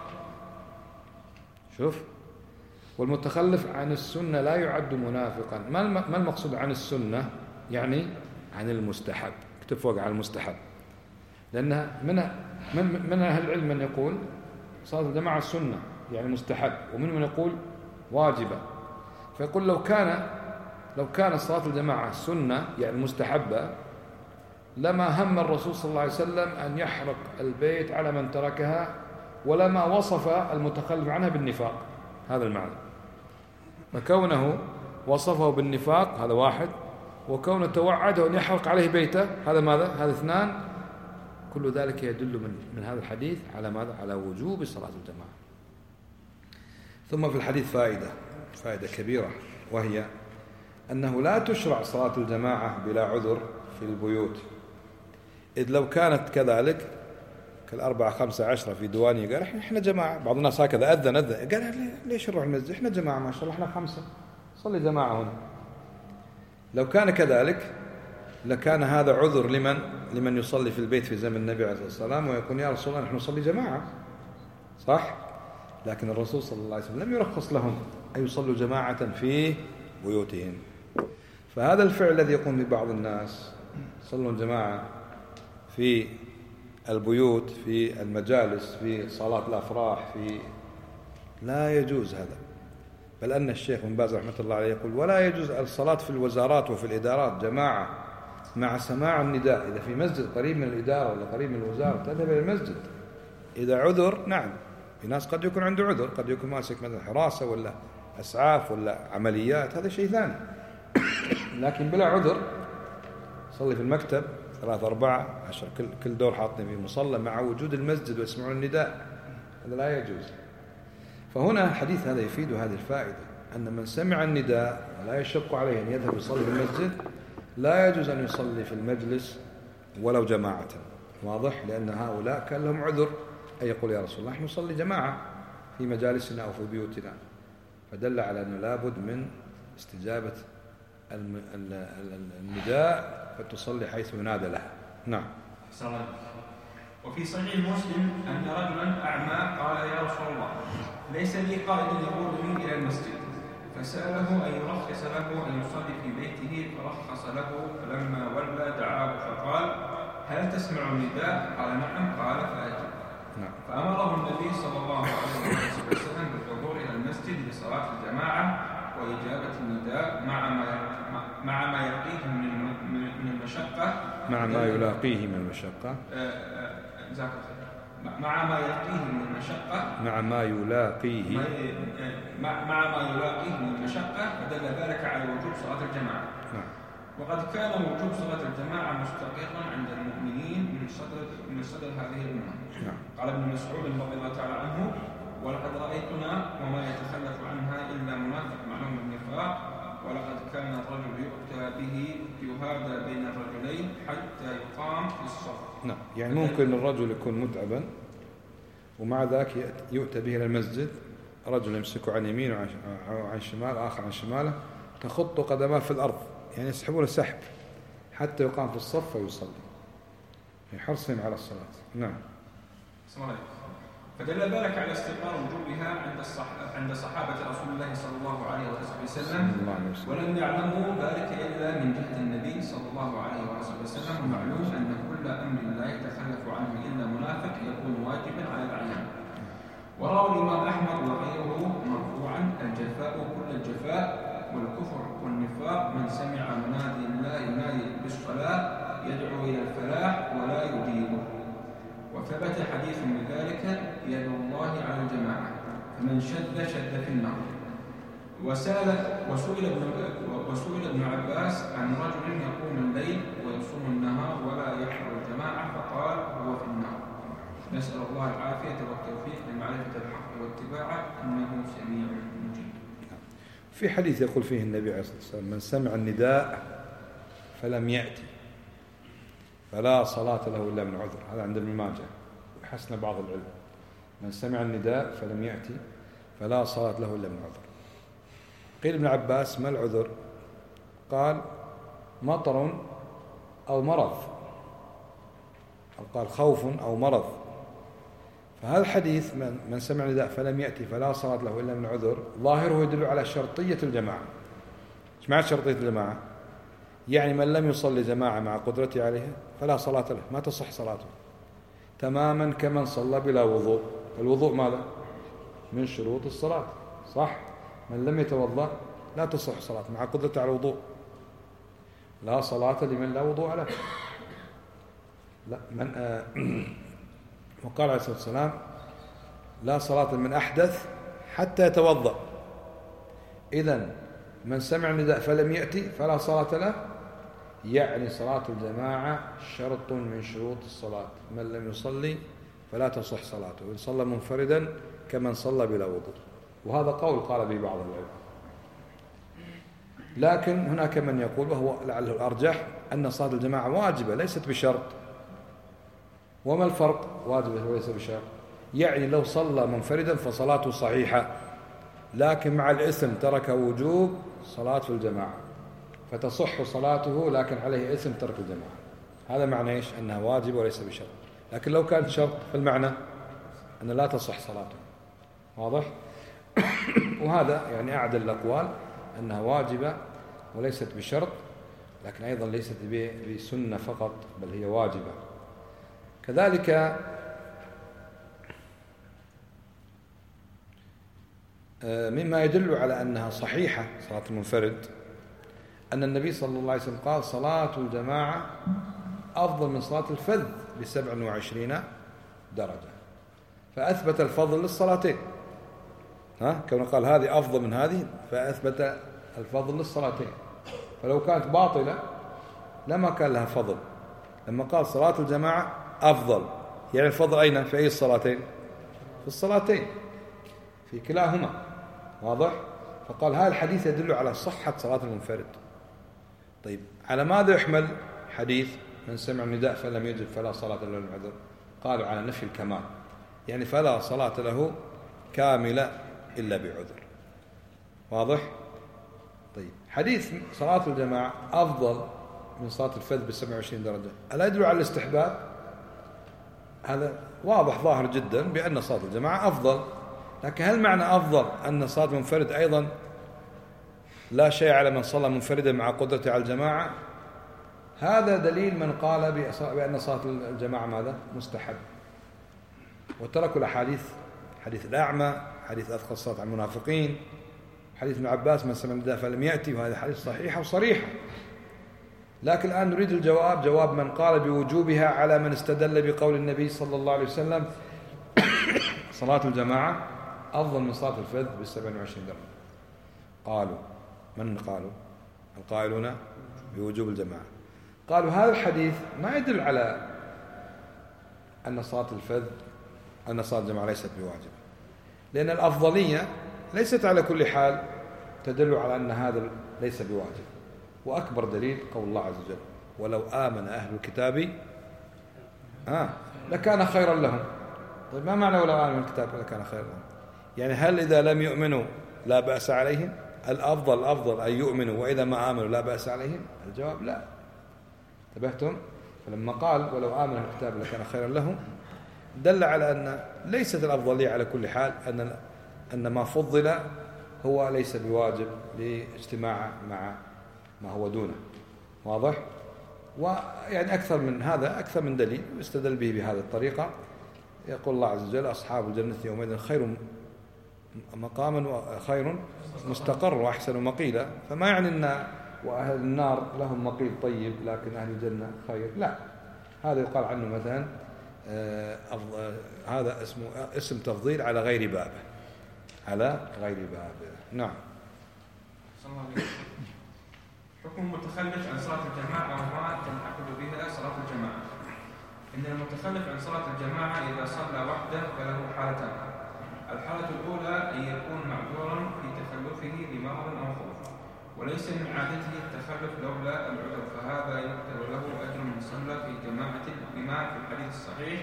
شوف، والمتخلف عن السنة لا يعد منافقا. ما المقصود عن السنة؟ يعني عن المستحب. اكتب فوق على المستحب، لأنها من أهل العلم من يقول صلاة الجماعة السنة يعني مستحب، ومن يقول واجبة. فيقول لو كان صلاة الجماعة سنة يعني مستحبة لما هم الرسول صلى الله عليه وسلم أن يحرق البيت على من تركها، ولما وصف المتخلف عنها بالنفاق. هذا المعنى. فكونه وصفه بالنفاق هذا واحد، وكونه توعده أن يحرق عليه بيته هذا ماذا؟ هذا اثنان. كل ذلك يدل من هذا الحديث على ماذا؟ على وجوب صلاة الجماعة. ثم في الحديث فائدة كبيرة، وهي أنه لا تشرع صلاة الجماعة بلا عذر في البيوت، إذ لو كانت كذلك كالأربعة 5 10 في دوانية قال إحنا جماعة. بعض الناس هكذا أذن قال ليش نروح المسجد؟ إحنا جماعة ما شاء الله، إحنا 5 صلي جماعة هنا. لو كان كذلك لكان هذا عذر لمن يصلي في البيت في زمن النبي عليه الصلاة والسلام ويقول يا رسول الله نحن نصلي جماعة، صح؟ لكن الرسول صلى الله عليه وسلم لم يرخص لهم أن يصلوا جماعة في بيوتهم. فهذا الفعل الذي يقوم ببعض الناس يصلون جماعة في البيوت، في المجالس، في صلاة الأفراح، لا يجوز هذا. بل أن الشيخ بن باز رحمة الله عليه يقول ولا يجوز الصلاة في الوزارات وفي الإدارات جماعة مع سماع النداء. إذا في مسجد قريب من الإدارة ولا قريب من الوزارة تذهب إلى المسجد. إذا عذر نعم، في ناس قد يكون عنده عذر، قد يكون ماسك مثلا حراسة ولا أسعاف ولا عمليات، هذا شيء ثاني. لكن بلا عذر صلي في المكتب، في 3 4 10 كل دور حاطين في مصلى مع وجود المسجد ويسمعون النداء، هذا لا يجوز. فهنا الحديث هذا يفيد هذه الفائدة، أن من سمع النداء ولا يشق عليه أن يذهب يصلي في المسجد لا يجوز أن يصلي في المجلس ولو جماعة. واضح؟ لأن هؤلاء كان لهم عذر أن يقول يا رسول الله نحن نصلي جماعة في مجالسنا أو في بيوتنا، فدل على أنه لابد من استجابة النداء فتصلي حيث ينادى لها. نعم. وفي صحيح مسلم أن رجلا أعمى قال يا رسول الله ليس لي قائد يقودني إلى المسجد، فسأله أن يرخص له أن يصلي في بيته فرخص له، فلما ولى دعاه فقال هل تسمع النداء؟ قال نعم. قال فأجب. فأمره النبي صلى الله عليه وسلم بالحضور إلى المسجد لصلاة الجماعة وإجابة النداء مع ما يقيه من المشقة، مع ما يلاقيه من المشقة، مع ما يلاقيه من المشقة، مع ما يلاقيه من المشقة، فدل ذلك على وجوب صلاة الجماعة. وقد كان وجوب صلاة الجماعة مستقرا عند المؤمنين من صدر هذه الأمة. قال ابن مسعود رضي الله تعالى عنه ولقد رأيتنا وما يتخلف عنها إلا منافق معلوم النفاق، ولقد كان الرجل يؤتى به يهادى بين الرجلين حتى يقام في الصف. نعم، يعني ممكن الرجل يكون متعبا ومع ذلك يؤتى به إلى المسجد، رجل يمسكه عن يمين وعن شمال، آخر عن شماله، تخط قدماه في الأرض، يعني يسحبون سحب حتى يقام في الصف ويصلي، يحرصهم على الصلاة. نعم. فدل ذلك على استقرار وجوبها عند صحابة رسول الله صلى الله عليه وسلم، ولم يعلموا ذلك إلا من جهة النبي صلى الله عليه وسلم. ومعلوم أن كل أمر لا يتخلف عنه إلا منافق يكون واجبا على الأعيان. وروى الإمام أحمد وغيره مرفوعا الجفاء كل الجفاء والكفر والنفاق من سمع منادي الله ينادي بالصلاة يدعو إلى الفلاح ولا يجيبه. وثبت حديث من ذلك يد الله على الجماعة، فمن شد في النار. وسئل ابن عباس عن رجل يقوم الليل ويصوم النهار ولا يحضر الجماعة فقال هو في النار. نسأل الله العافية والتوفيق لمعرفة الحق واتباعه إنه سميع مجيب. في حديث يقول فيه النبي عليه الصلاة والسلام من سمع النداء فلم يأتي فلا صلاة له إلا من عذر. هذا عند ابن ماجه وحسن بعض العلم. من سمع النداء فلم يأتي فلا صلاة له إلا من عذر. قيل ابن عباس ما العذر؟ قال مطر أو مرض، أو قال خوف أو مرض. فهذا الحديث من سمع النداء فلم يأتي فلا صلاة له إلا من عذر ظاهره يدل على شرطية الجماعة. ايش معنى شرطية الجماعة؟ يعني من لم يصلي جماعة مع قدرته عليها فلا صلاة له، ما تصح صلاته، تماما كمن صلى بلا وضوء. الوضوء ماذا؟ من شروط الصلاة، صح؟ من لم يتوضأ لا تصح صلاة مع قدرته على الوضوء. لا صلاة لمن لا وضوء له. لا من وقال عليه الصلاة والسلام لا صلاة من أحدث حتى يتوضأ. إذن من سمع النداء فلم يأتي فلا صلاة له، يعني صلاة الجماعة شرط من شروط الصلاة، من لم يصلي فلا تصح صلاته، وإن صلى منفردا كمن صلى بلا وضوء. وهذا قول قال به بعض العلماء. لكن هناك من يقول وهو لعله الأرجح أن صلاة الجماعة واجبة ليست بشرط. وما الفرق؟ واجبة وليس بشرط، يعني لو صلى منفردا فصلاته صحيحة، لكن مع الإثم ترك وجوب صلاة في الجماعة، فتصح صلاته لكن عليه إثم ترك الجماعة. هذا معنى إيش؟ أنها واجبة وليس بشرط. لكن لو كانت شرط فالمعنى أن لا تصح صلاته. واضح؟ وهذا يعني أعدل الأقوال أنها واجبة وليست بشرط، لكن أيضا ليست بسنة فقط بل هي واجبة. كذلك مما يدل على أنها صحيحة صلاة المنفرد أن النبي صلى الله عليه وسلم قال صلاة الجماعة أفضل من صلاة الفذ ب27 درجة، فأثبت الفضل للصلاتين. كما قال هذه أفضل من هذه فأثبت الفضل للصلاتين، فلو كانت باطلة لما كان لها فضل، لما قال صلاة الجماعة أفضل، يعني الفضل أين؟ في أي الصلاتين؟ في الصلاتين، في كلاهما، واضح؟ فقال هذا الحديث يدل على صحة صلاة المنفرد. طيب على ماذا يحمل حديث من سمع النداء فلم يجب فلا صلاة له العذر؟ قالوا على نفي الكمال، يعني فلا صلاة له كاملة إلا بعذر، واضح؟ طيب حديث صلاة الجماعة أفضل من صلاة الفذ ب27 درجة، ألا يدل على الاستحباب؟ هذا واضح ظاهر جدا بأن صلاة الجماعة أفضل، لكن هل معنى أفضل أن صلاة منفرد أيضا لا شيء على من صلى منفردا مع قدرته على الجماعة؟ هذا دليل من قال بأن صلاة الجماعة ماذا؟ مستحب، وتركوا الأحاديث، حديث الأعمى، حديث أثقل الصلاة على المنافقين، حديث ابن عباس من سمع النداء فلم يأتي، وهذه حديث صحيحة وصريحة. لكن الآن نريد الجواب، جواب من قال بوجوبها على من استدل بقول النبي صلى الله عليه وسلم صلاة الجماعة أفضل من صلاة الفذ ب27 درجة. قالوا، من قالوا؟ القائلون بوجوب الجماعة. قالوا هذا الحديث ما يدل على أن صلاة الفذ، أن صلاة الجماعة ليست بواجب، لأن الأفضلية ليست على كل حال تدل على أن هذا ليس بواجب. وأكبر دليل قول الله عز وجل ولو آمن أهل الكتاب لكان خيرا لهم. طيب ما معنى ولو آمن الكتاب لكان خيرا لهم؟ يعني هل إذا لم يؤمنوا لا بأس عليهم؟ الأفضل أن يؤمنوا وإذا ما آمنوا لا بأس عليهم؟ الجواب لا. انتبهتم؟ فلما قال ولو آمن الكتاب لكان خيرا لهم دل على أن ليست الأفضلية على كل حال، أن ما فضل هو ليس بواجب لاجتماع مع ما هو دونه، واضح؟ ويعني أكثر من هذا، أكثر من دليل يستدل به بهذه الطريقة. يقول الله عز وجل أصحاب الجنة يومئذ خير مقاما وخير مستقر وأحسن مقيلا، فما يعني أن وأهل النار لهم مقيل طيب لكن أهل الجنة خير، لا، هذا يقال عنه مثلا هذا اسم تفضيل على غير بابه، على غير بابه. نعم. صلى الله عليه وسلم. حكم المتخلف عن صلاة الجماعة وما تنعقد بها صلاة الجماعة. إن المتخلف عن صلاة الجماعة إذا صلى وحده فله حالتان. الحالة الأولى أن يكون معذورا في تخلفه لمرض أو خوف، وليس من عادته التخلف لولا العذر، فهذا يكتب له أجر من صلى في جماعة بما في الحديث الصحيح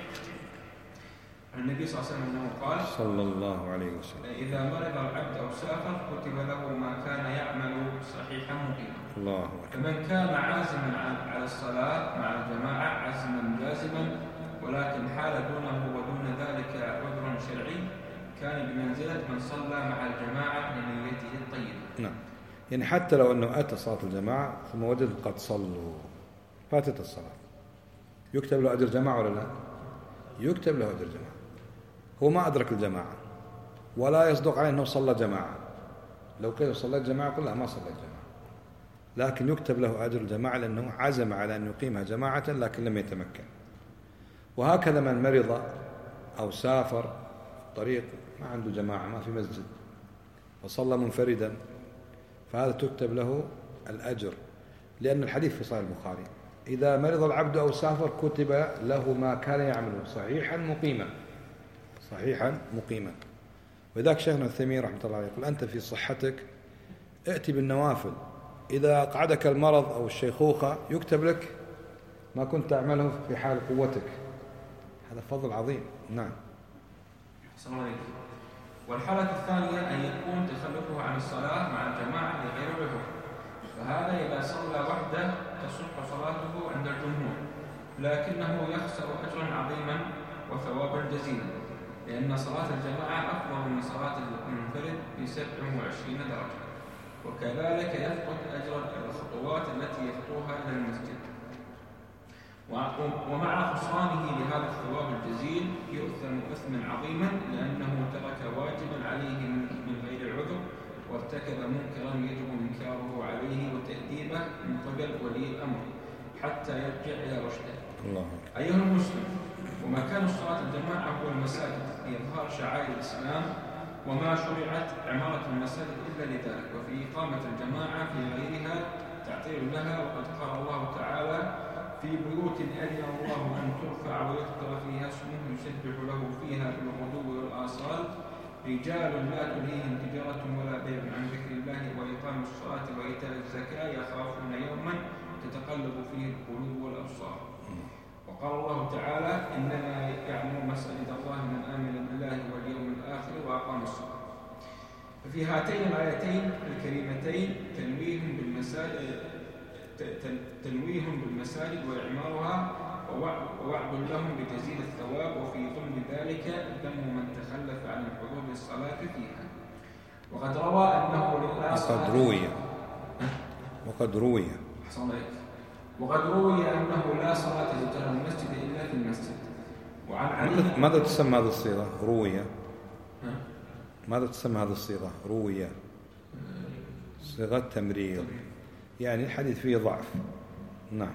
عن النبي صلى الله عليه وسلم أنه قال صلى الله عليه وسلم إذا مرض العبد أو سافر كتب له ما كان يعمل صحيحا مقيما. الله أكبر. فمن كان عازما على الصلاة مع الجماعة عزما جازما، ولكن حال دونه ودون ذلك عذر شرعي، كان بمنزلة من صلى مع الجماعة لنيته الطيبة. نعم، يعني حتى لو أنه أتى صلاة الجماعة ثم وجد قد صلوا فاتت الصلاة، يكتب له أجر جماعة ولا لا؟ يكتب له أجر جماعة. هو ما أدرك الجماعة ولا يصدق عليه أنه صلى جماعة، لو كان صلى جماعة قل لا ما صلى جماعة، لكن يكتب له أجر الجماعة لأنه عزم على أن يقيمها جماعة لكن لم يتمكن. وهكذا من مرض أو سافر الطريق ما عنده جماعة، ما في مسجد، وصلى منفردا، فهذا تكتب له الأجر، لأن الحديث في صحيح البخاري إذا مرض العبد أو سافر كتب له ما كان يعمله صحيحا مقيما، صحيحا مقيما. وذاك شيخنا الثمين رحمة الله عليه يقول أنت في صحتك ائتي بالنوافل، إذا أقعدك المرض أو الشيخوخة يكتب لك ما كنت تعمله في حال قوتك، هذا فضل عظيم. نعم. صلى الله عليه وسلم. والحالة الثانية أن يكون تخلفه عن الصلاة مع الجماعة لغير عذر، فهذا إذا صلى وحده تصح صلاته عند الجمهور، لكنه يخسر أجرا عظيما وثوابا جزيلا، لأن صلاة الجماعة أفضل من صلاة المنفرد ب27 درجة، وكذلك يفقد أجر الخطوات التي يخطوها إلى المسجد. ومع خسرانه لهذا الثواب الجزيل يؤثم إثما عظيما، لأنه ترك واجبا عليه من غير عذر، وارتكب منكرا يجب إنكاره عليه وتأديبه من قبل ولي الأمر حتى يرجع إلى رشده. أيها المسلم، ومكان صلاة الجماعة هو المساجد لإظهار شعائر الإسلام، وما شرعت عمارة المساجد إلا لذلك، وفي إقامة الجماعة في غيرها تعطيل لها. وقد قال الله تعالى في بيوت أذن الله أن ترفع ويذكر فيها اسمه يسبح له فيها بالغدو والآصال رجال لا تلهيهم تجارة ولا بيع عن ذكر الله وإقام الصلاة وإيتاء الزكاة يخافون يوما تتقلب فيه القلوب والأبصار. وقال الله تعالى إنما يعمر مساجد الله من آمن بالله واليوم الآخر وأقام الصلاة. ففي هاتين الآيتين الكريمتين تنويهم بالمساجد وإعمارها ووعد لهم بتزيد الثواب، وفي ضمن ذلك ذم من تخلف عن الحضور للصلاة فيها. وقد روى أنه لا صلاة وقد روي أنه لا صلاة لجار المسجد إلا في المسجد. وعن علي ماذا تسمى هذه الصيغة؟ روية. ماذا تسمى هذه الصيغة؟ روية، صيغة تمريض، يعني الحديث فيه ضعف. نعم.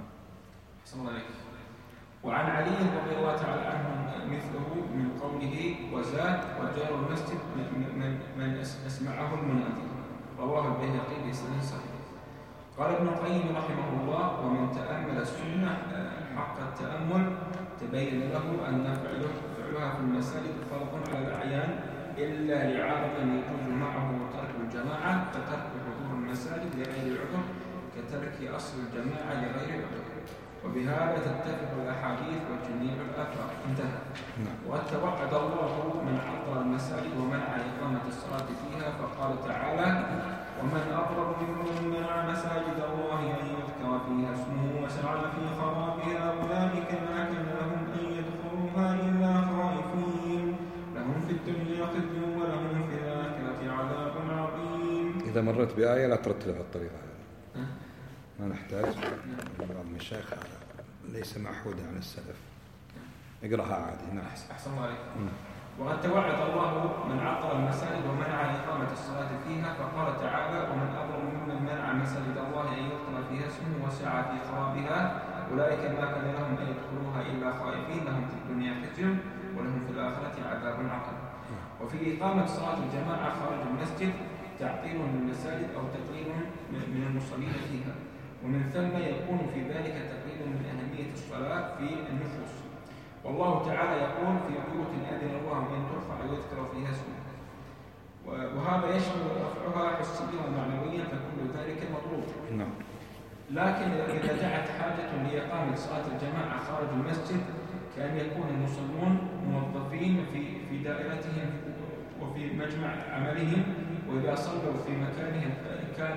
وعن علي رضي الله تعالى عنه مثله من قوله وزاد وجار المسجد من أسمعه المنادي. رواه البيهقي بإسناد صحيح. قال ابن القيم رحمه الله ومن تأمل السنة حق التأمل تبين له أن فعلها في المساجد فرض على الأعيان إلا لعارض يجوز معه ترك الجماعة كترك حضور المساجد لغير عذر كترك أصل الجماعة لغير عذر. وبهذا تتفق الأحاديث وجميع الآثار. انتهى. وقد توعد الله من عطل المساجد ومنع إقامة الصلاة فيها فقال تعالى ومن أضرب ممن منع مساجد الله أن يذكر فيها اسمه وسعى في خرابها أولئك ما كان لهم أن يدخلوها إلا خائفين لهم في الدنيا خزي ولهم في الآخرة عذاب عظيم. إذا مرت بآية لا ترتلها بالطريقة هذه، ما نحتاج. بعض المشايخ ليس معهودا عن السلف، اقرأها عادي. نعم. أحسن الله عليك. وقد توعد الله من عطل المساجد ومنع إقامة الصلاة فيها فقال تعالى ومن أظلم ممن منع مساجد الله أن يذكر فيها اسمه وسعى في خرابها أولئك ما كان لهم أن يدخلوها إلا خائفين لهم في الدنيا خزي ولهم في الآخرة عذاب عظيم. وفي إقامة صلاة الجماعة خارج المسجد تعطيل للمساجد أو تقليل من المصلين فيها، ومن ثم يكون في ذلك تقليل من أهمية الصلاة في النفوس. والله تعالى يقول في بيوت أذن الله أن ترفع ويذكر فيها اسمه، وهذا يشمل رفعها حسيا ومعنويا فكل ذلك مطلوب. لكن إذا دعت حاجة لإقامة صلاة الجماعة خارج المسجد كأن يكون المصلون موظفين في دائرتهم وفي مجمع عملهم، وإذا صلوا في مكانهم كان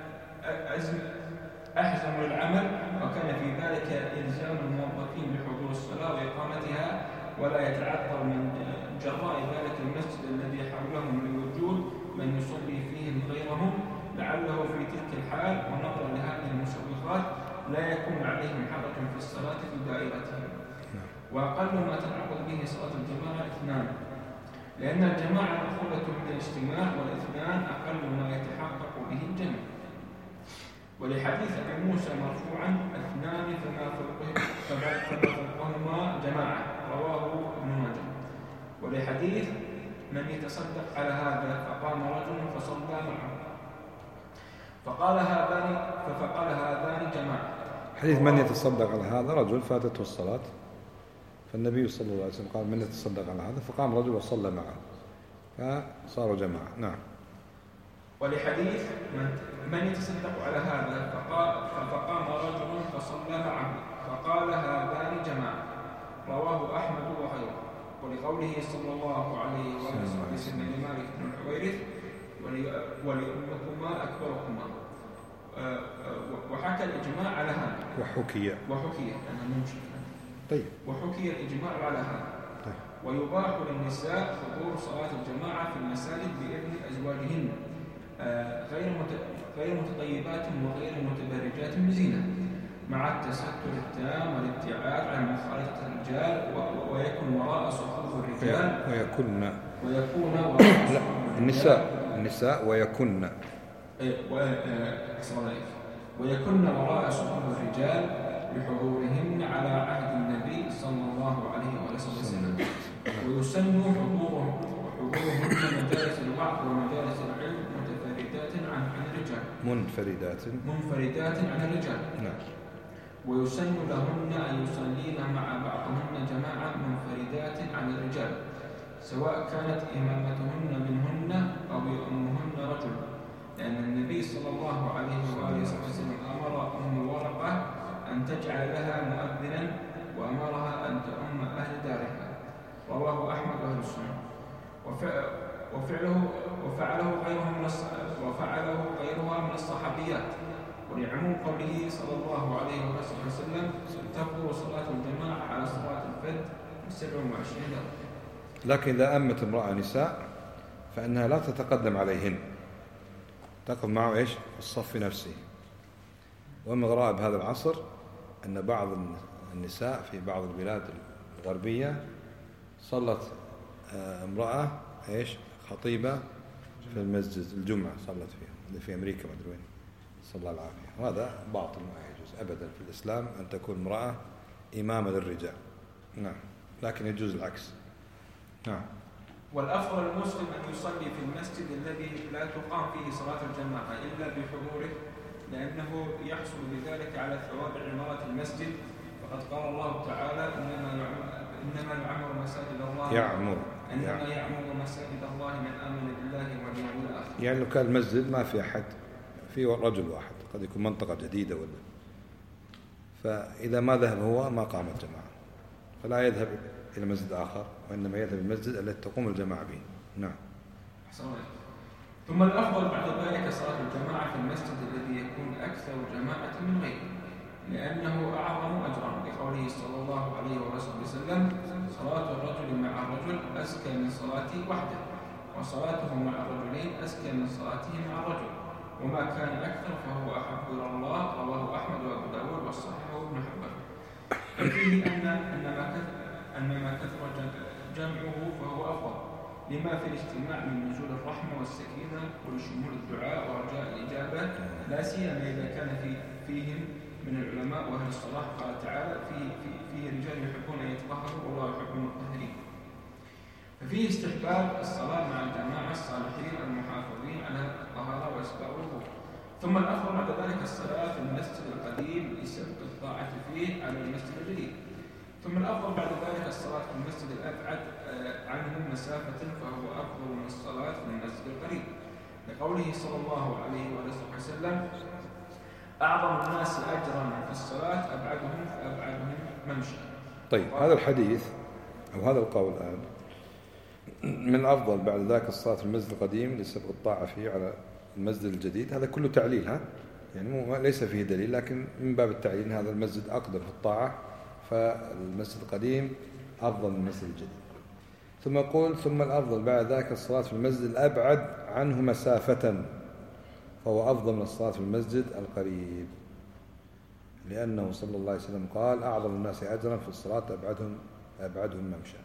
أحزم للعمل، وكان في ذلك إلزام الموظفين بحضور الصلاة وإقامتها ولا يتعطل من جراء ذلك المسجد الذي حولهم لوجود من يصلي فيهم غيرهم، لعله في تلك الحال ونظرا لهذه المشوقات لا يكون عليهم حرج في الصلاة في دائرتهم. وأقل ما تنعقد به صلاة الجماعة 2، لأن الجماعة مأخوذة من الاجتماع، والاثنان أقل ما يتحقق به الجمع. ولحديث أبي موسى مرفوعا 2 فما فوقهما جماعة رواه ابن ماجه. ولحديث من يتصدق على هذا فقام رجل فصلى معه فقال هذان جماعة. حديث من يتصدق على هذا رجل فاتته الصلاة، فالنبي صلى الله عليه وسلم قال من يتصدق على هذا فقام رجل وصلى معه فصاروا جماعة. نعم. ولحديث من يتصدق على هذا فقام رجل فصلى معه فقال هذان جماعة رواه أحمد وغيره. ولقوله صلى الله عليه وسلم لمالك بن الحويرث ولأمكما أكبركما، وحكى الإجماع على هذا وحكي أنا منشئ. طيب. وحكي الإجماع على هذا. طيب. ويباح للنساء حضور صلاة الجماعة في المساجد بإذن أزواجهن غير متطيبات وغير متبرجات بزينة، مع التستر التام والابتعاد عن مخالطة الرجال، ويكون وراء صفوف الرجال النساء ويكن وراء صفوف الرجال بحضورهن على عهد النبي صلى الله عليه وسلم. ويسن حضورهن مجالس الوعظ ومجالس العلم منفردات عن الرجال. نعم. ويسن لهن أن يصلين مع بعضهن جماعة منفردات عن الرجال، سواء كانت إمامتهن منهن أو يؤمهن رجل، لأن النبي صلى الله عليه وآله وسلم أمر أم ورقة أن تجعل لها مؤذنا وأمرها أن تؤم أهل دارها. رواه أحمد وأهل السنة. وفعله غيرها من الصحابيات، ولعموم قوله صلى الله عليه وسلم: تفضل صلاة الجماعة على صلاة الفرد ب27 درجة. لكن إذا أمت امرأة نساء فإنها لا تتقدم عليهن، تقف معه إيش؟ الصف نفسه. ومن غرائب هذا العصر أن بعض النساء في بعض البلاد الغربية صلت امرأة إيش؟ خطيبة في المسجد الجمعة صلت فيها، اللي في أمريكا ما أدري وين، صلى الله العافية. وهذا باطل، ما يجوز أبدا في الإسلام أن تكون امرأة إمامة للرجال. نعم، لكن يجوز العكس. نعم. والأفضل المسلم أن يصلي في المسجد الذي لا تقام فيه صلاة الجماعة إلا بحضوره، لأنه يحصل بذلك على ثواب عمارة المسجد، فقد قال الله تعالى: إنما يعمر مساجد الله يعمر مساجد الله من آمن بالله واليوم الآخر. يعني لو كان المسجد ما في أحد، في رجل واحد، قد يكون منطقة جديدة ولا، فإذا ما ذهب هو ما قامت جماعة، فلا يذهب إلى مسجد آخر، وإنما يذهب المسجد الذي تقوم الجماعة به. نعم. ثم الأفضل بعد ذلك صلاة الجماعة في المسجد الذي يكون أكثر جماعة من غيره، لأنه أعظم أجرا، لقوله صلى الله عليه وسلم: صلاة الرجل مع الرجل أزكى من صلاته وحده، وصلاته مع الرجلين أزكى من صلاته مع الرجل، وما كان أكثر فهو أحب إلى الله. رواه أحمد وأبو داود وصححه ابن حبان. ففيه أن ما كثر جمعه فهو أفضل، لما في الاجتماع من نزول الرحمة والسكينة ولشمول الدعاء ورجاء الإجابة، لا سيما إذا كان فيهم من العلماء وأهل الصلاح. قال تعالى: فيه رجال يحبون أن يتطهروا والله يحب المطهرين. ففيه استحباب الصلاة مع الجماعة الصالحين المحافظين على الطهارة وإسباغ الوضوء. ثم الأفضل بعد ذلك الصلاة في المسجد القديم لسبق الطاعة فيه على المسجد الجديد. ثم الأفضل بعد ذلك الصلاة في المسجد الأبعد عنهم مسافة، فهو أفضل من الصلاة في المسجد القريب، لقوله صلى الله عليه وسلم: أعظم الناس أجرا في الصلاة أبعدهم فأبعدهم ممشى. طيب، هذا الحديث أو هذا القول الآن من الأفضل بعد ذلك الصلاة في المسجد القديم لسبق الطاعة فيه على المسجد الجديد، هذا كله تعليل، يعني ليس فيه دليل، لكن من باب التعليل هذا المسجد أقدر في الطاعة، فالمسجد القديم أفضل من المسجد الجديد. ثم يقول: ثم الأفضل بعد ذلك الصلاة في المسجد الأبعد عنه مسافة، فهو أفضل من الصلاة في المسجد القريب، لأنه صلى الله عليه وسلم قال: أعظم الناس أجرا في الصلاة أبعدهم ممشى.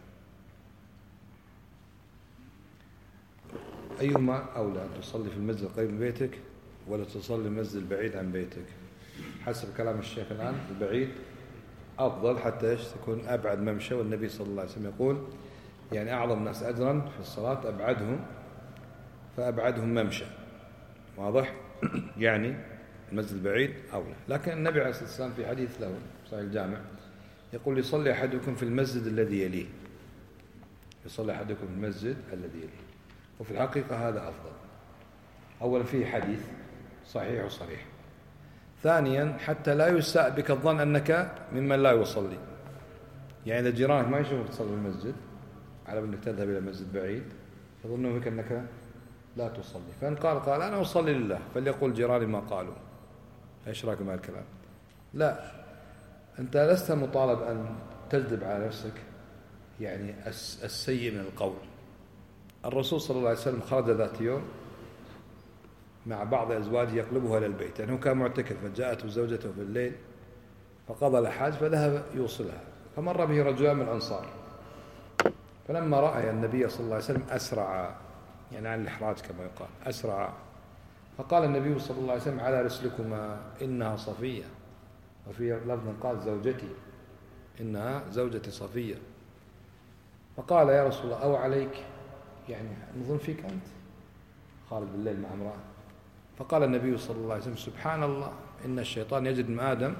أيهما أولى، أن تصلي في المسجد القريب من بيتك ولا تصلي في المسجد البعيد عن بيتك؟ حسب كلام الشيخ الآن البعيد أفضل، حتى تكون أبعد ممشى، والنبي صلى الله عليه وسلم يقول: يعني أعظم الناس أجرا في الصلاة أبعدهم فأبعدهم ممشى. واضح؟ يعني المسجد البعيد أولى. لكن النبي عليه الصلاة والسلام في حديث له صحيح الجامع يقول: يصلي أحدكم في المسجد الذي يليه، يصلي أحدكم في المسجد الذي يليه. وفي الحقيقة هذا أفضل. أولا فيه حديث صحيح وصريح، ثانيا حتى لا يساء بك الظن أنك ممن لا يصلي، يعني إذا جيرانك ما يشوفك تصلي في المسجد على أنك تذهب إلى مسجد بعيد يظنون بك أنك لا تصلي، فإن قال أنا أصلي لله فليقول جيراني ما قالوا. إيش رأيك مع الكلام؟ لا، أنت لست مطالب أن تجلب على نفسك يعني السيء من القول. الرسول صلى الله عليه وسلم خرج ذات يوم مع بعض أزواجه يقلبها إلى البيت، يعني هو كان معتكف، فجاءته زوجته في الليل فقضى الحاج فذهب يوصلها، فمر به رجلان من الأنصار، فلما رأى النبي صلى الله عليه وسلم أسرع، يعني عن الإحراج كما يقال، أسرع، فقال النبي صلى الله عليه وسلم: على رسلكما إنها صفية، وفي لفظ قال: زوجتي، إنها زوجتي صفية. فقال: يا رسول الله أو عليك، يعني نظن فيك أنت خالد بالليل مع امرأة. فقال النبي صلى الله عليه وسلم: سبحان الله، إن الشيطان يجد من آدم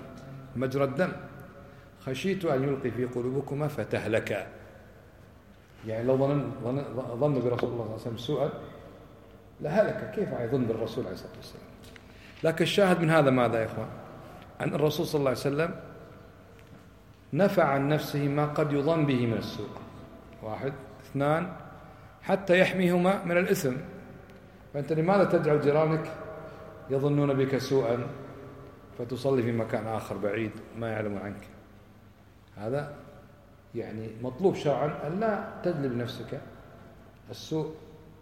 مجرى الدم. خشيت أن يلقي في قلوبكما فتهلكا، يعني لو ظن برسول الله صلى الله عليه وسلم سوءا لهلك، كيف يظن بالرسول عليه الصلاة والسلام؟ لكن الشاهد من هذا ماذا يا إخوان؟ أن الرسول صلى الله عليه وسلم نفع عن نفسه ما قد يظن به من السوء، 1 2 حتى يحميهما من الإثم. فأنت لماذا تجعل جيرانك يظنون بك سوءا فتصلي في مكان آخر بعيد ما يعلم عنك؟ هذا يعني مطلوب شرعا أن لا تجلب نفسك السوء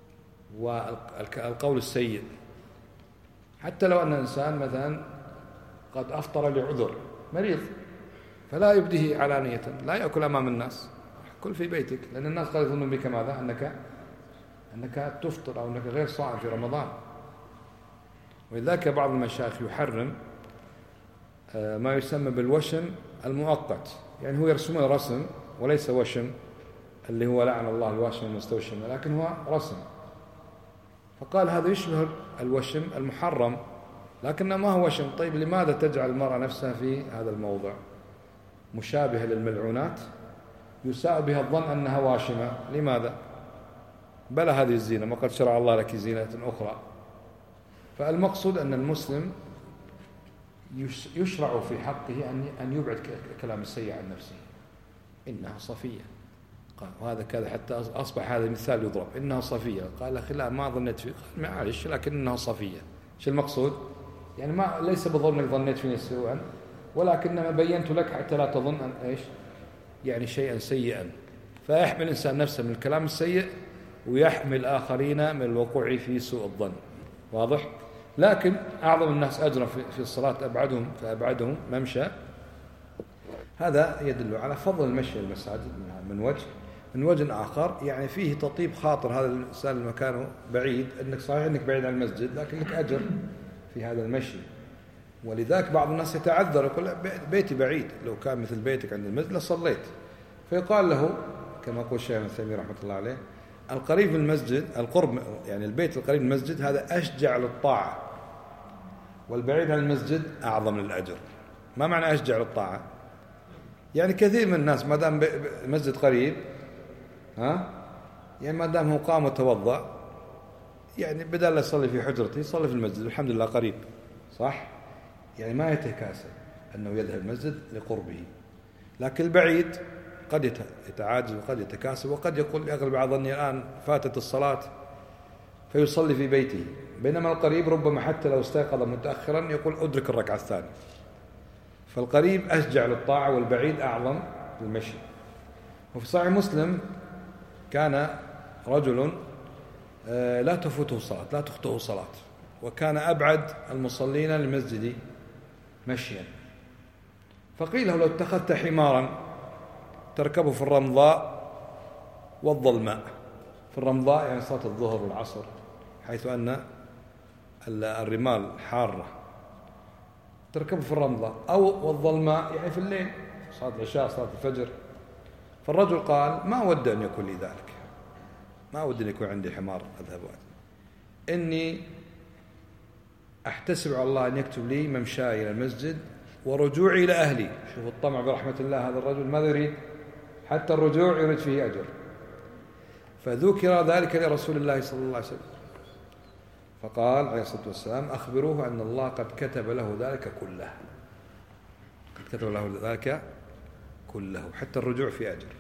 والقول السيء، حتى لو أن الإنسان مثلا قد أفطر لعذر، مريض، فلا يبديه علانية، لا يأكل أمام الناس، كل في بيتك، لأن الناس قد يظنون بك ماذا؟ أنك تفطر أو أنك غير صائم في رمضان. ولذلك بعض المشايخ يحرم ما يسمى بالوشم المؤقت، يعني هو يرسمون رسم وليس وشم اللي هو لعن الله الواشم المستوشم، لكن هو رسم، فقال هذا يشبه الوشم المحرم لكنه ما هو وشم. طيب لماذا تجعل المرأة نفسها في هذا الموضع مشابهة للملعونات يساء بها الظن أنها واشمة؟ لماذا؟ بل هذه الزينة وقد شرع الله لك زينة أخرى. فالمقصود أن المسلم يشرع في حقه أن يبعد كلام السيء عن نفسه. إنها صفية، قال وهذا كذا، حتى أصبح هذا مثال يضرب، إنها صفية. قال أخي لا ما ظنيت فيه، قال معلش لكن إنها صفية. إيش المقصود؟ يعني ما ليس بظنك ظنيت فيني سوءا، ولكنما بينت لك حتى لا تظن أن إيش يعني شيئا سيئا. فيحمل الإنسان نفسه من الكلام السيء ويحمل آخرين من الوقوع في سوء الظن. واضح؟ لكن أعظم الناس أجرا في الصلاة فأبعدهم ممشى. هذا يدل على فضل المشي المساجد من وجه آخر، يعني فيه تطيب خاطر هذا الإنسان اللي مكانه بعيد، أنك صحيح أنك بعيد عن المسجد لكن لك أجر في هذا المشي. ولذلك بعض الناس يتعذر يقول بيتي بعيد، لو كان مثل بيتك عند المسجد لصليت. فيقال له كما يقول الشيخ ابن تيمية رحمة الله عليه القريب من المسجد، القرب يعني البيت القريب من المسجد هذا أشجع للطاعة، والبعيد عن المسجد أعظم للأجر. ما معنى أشجع للطاعة؟ يعني كثير من الناس ما دام المسجد قريب يعني ما دام هو قام وتوضأ، يعني بدل لا يصلي في حجرته يصلي في المسجد، الحمد لله قريب، صح؟ يعني ما يتكاسل أنه يذهب المسجد لقربه. لكن البعيد قد يتعاجز وقد يتكاسل وقد يقول لأغلب على ظني الآن فاتت الصلاة فيصلي في بيته، بينما القريب ربما حتى لو استيقظ متأخرا يقول أدرك الركعة الثانية. فالقريب أشجع للطاعة والبعيد أعظم للمشي. وفي صحيح مسلم كان رجل لا تفوته صلاة، لا تخطئه صلاة، وكان أبعد المصلين للمسجد مشيا، فقيل له لو اتخذت حمارا تركبه في الرمضاء والظلماء. في الرمضاء يعني صلاة الظهر والعصر، حيث أن الرمال حارة، تركبه في الرمضاء، أو والظلماء يعني في الليل، صلاة العشاء صلاة الفجر. فالرجل قال ما ودي أن يكون لي ذلك، ما ودي أن يكون عندي حمار أذهب إني أحتسب على الله أن يكتب لي ممشاي إلى المسجد ورجوعي إلى أهلي. شوف الطمع برحمة الله، هذا الرجل ماذا يريد؟ حتى الرجوع يريد فيه أجر. فذكر ذلك لرسول الله صلى الله عليه وسلم، فقال عليه الصلاة والسلام أخبروه أن الله قد كتب له ذلك كله، قد كتب له ذلك كله حتى الرجوع في أجر.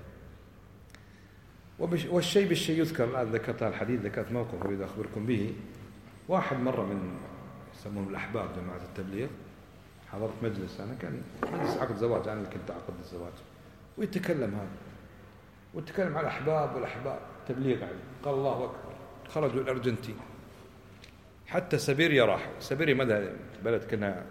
والشيء بالشيء يذكر. الآن ذكرت الحديث، ذكرت موقف أريد أخبركم به. واحد مرة من يسمونهم الأحباب جماعة التبليغ، حضرت مجلس، أنا كان مجلس عقد زواج، أنا اللي كنت عقد الزواج، ويتكلم هذا ويتكلم على الأحباب والأحباب تبليغ يعني. قال الله أكبر، خرجوا الأرجنتين حتى سبيريا راح. سبيريا ماذا بلد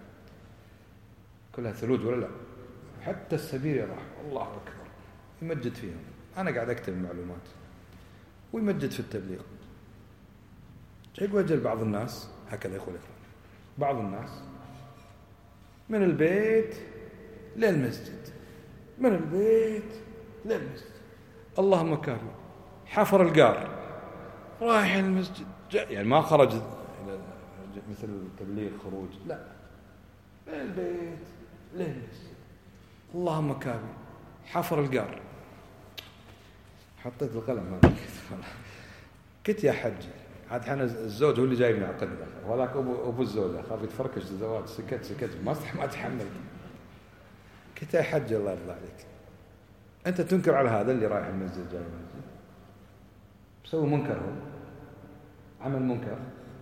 كلها ثلوج ولا لا؟ حتى سبيريا راح. الله أكبر، يمجد فيهم. أنا قاعد أكتب المعلومات ويمجد في التبليغ. يقول بعض الناس هكذا يقول بعض الناس من البيت للمسجد، من البيت للمسجد، اللهم كافي، حفر القار رايح المسجد، يعني ما خرج مثل التبليغ خروج، لا، من البيت للمسجد. اللهم كافي حفر القار. حطيت القلم ما قلت يا حجي عاد حنا الزوج هو اللي جايبني عقد وهذاك ابو الزوجه خاف يتفركش الزواج. سكت ما تحمل. قلت يا حج الله يرضى عليك انت تنكر على هذا اللي رايح المسجد جاي المسجد مسوي منكر. هو عمل منكر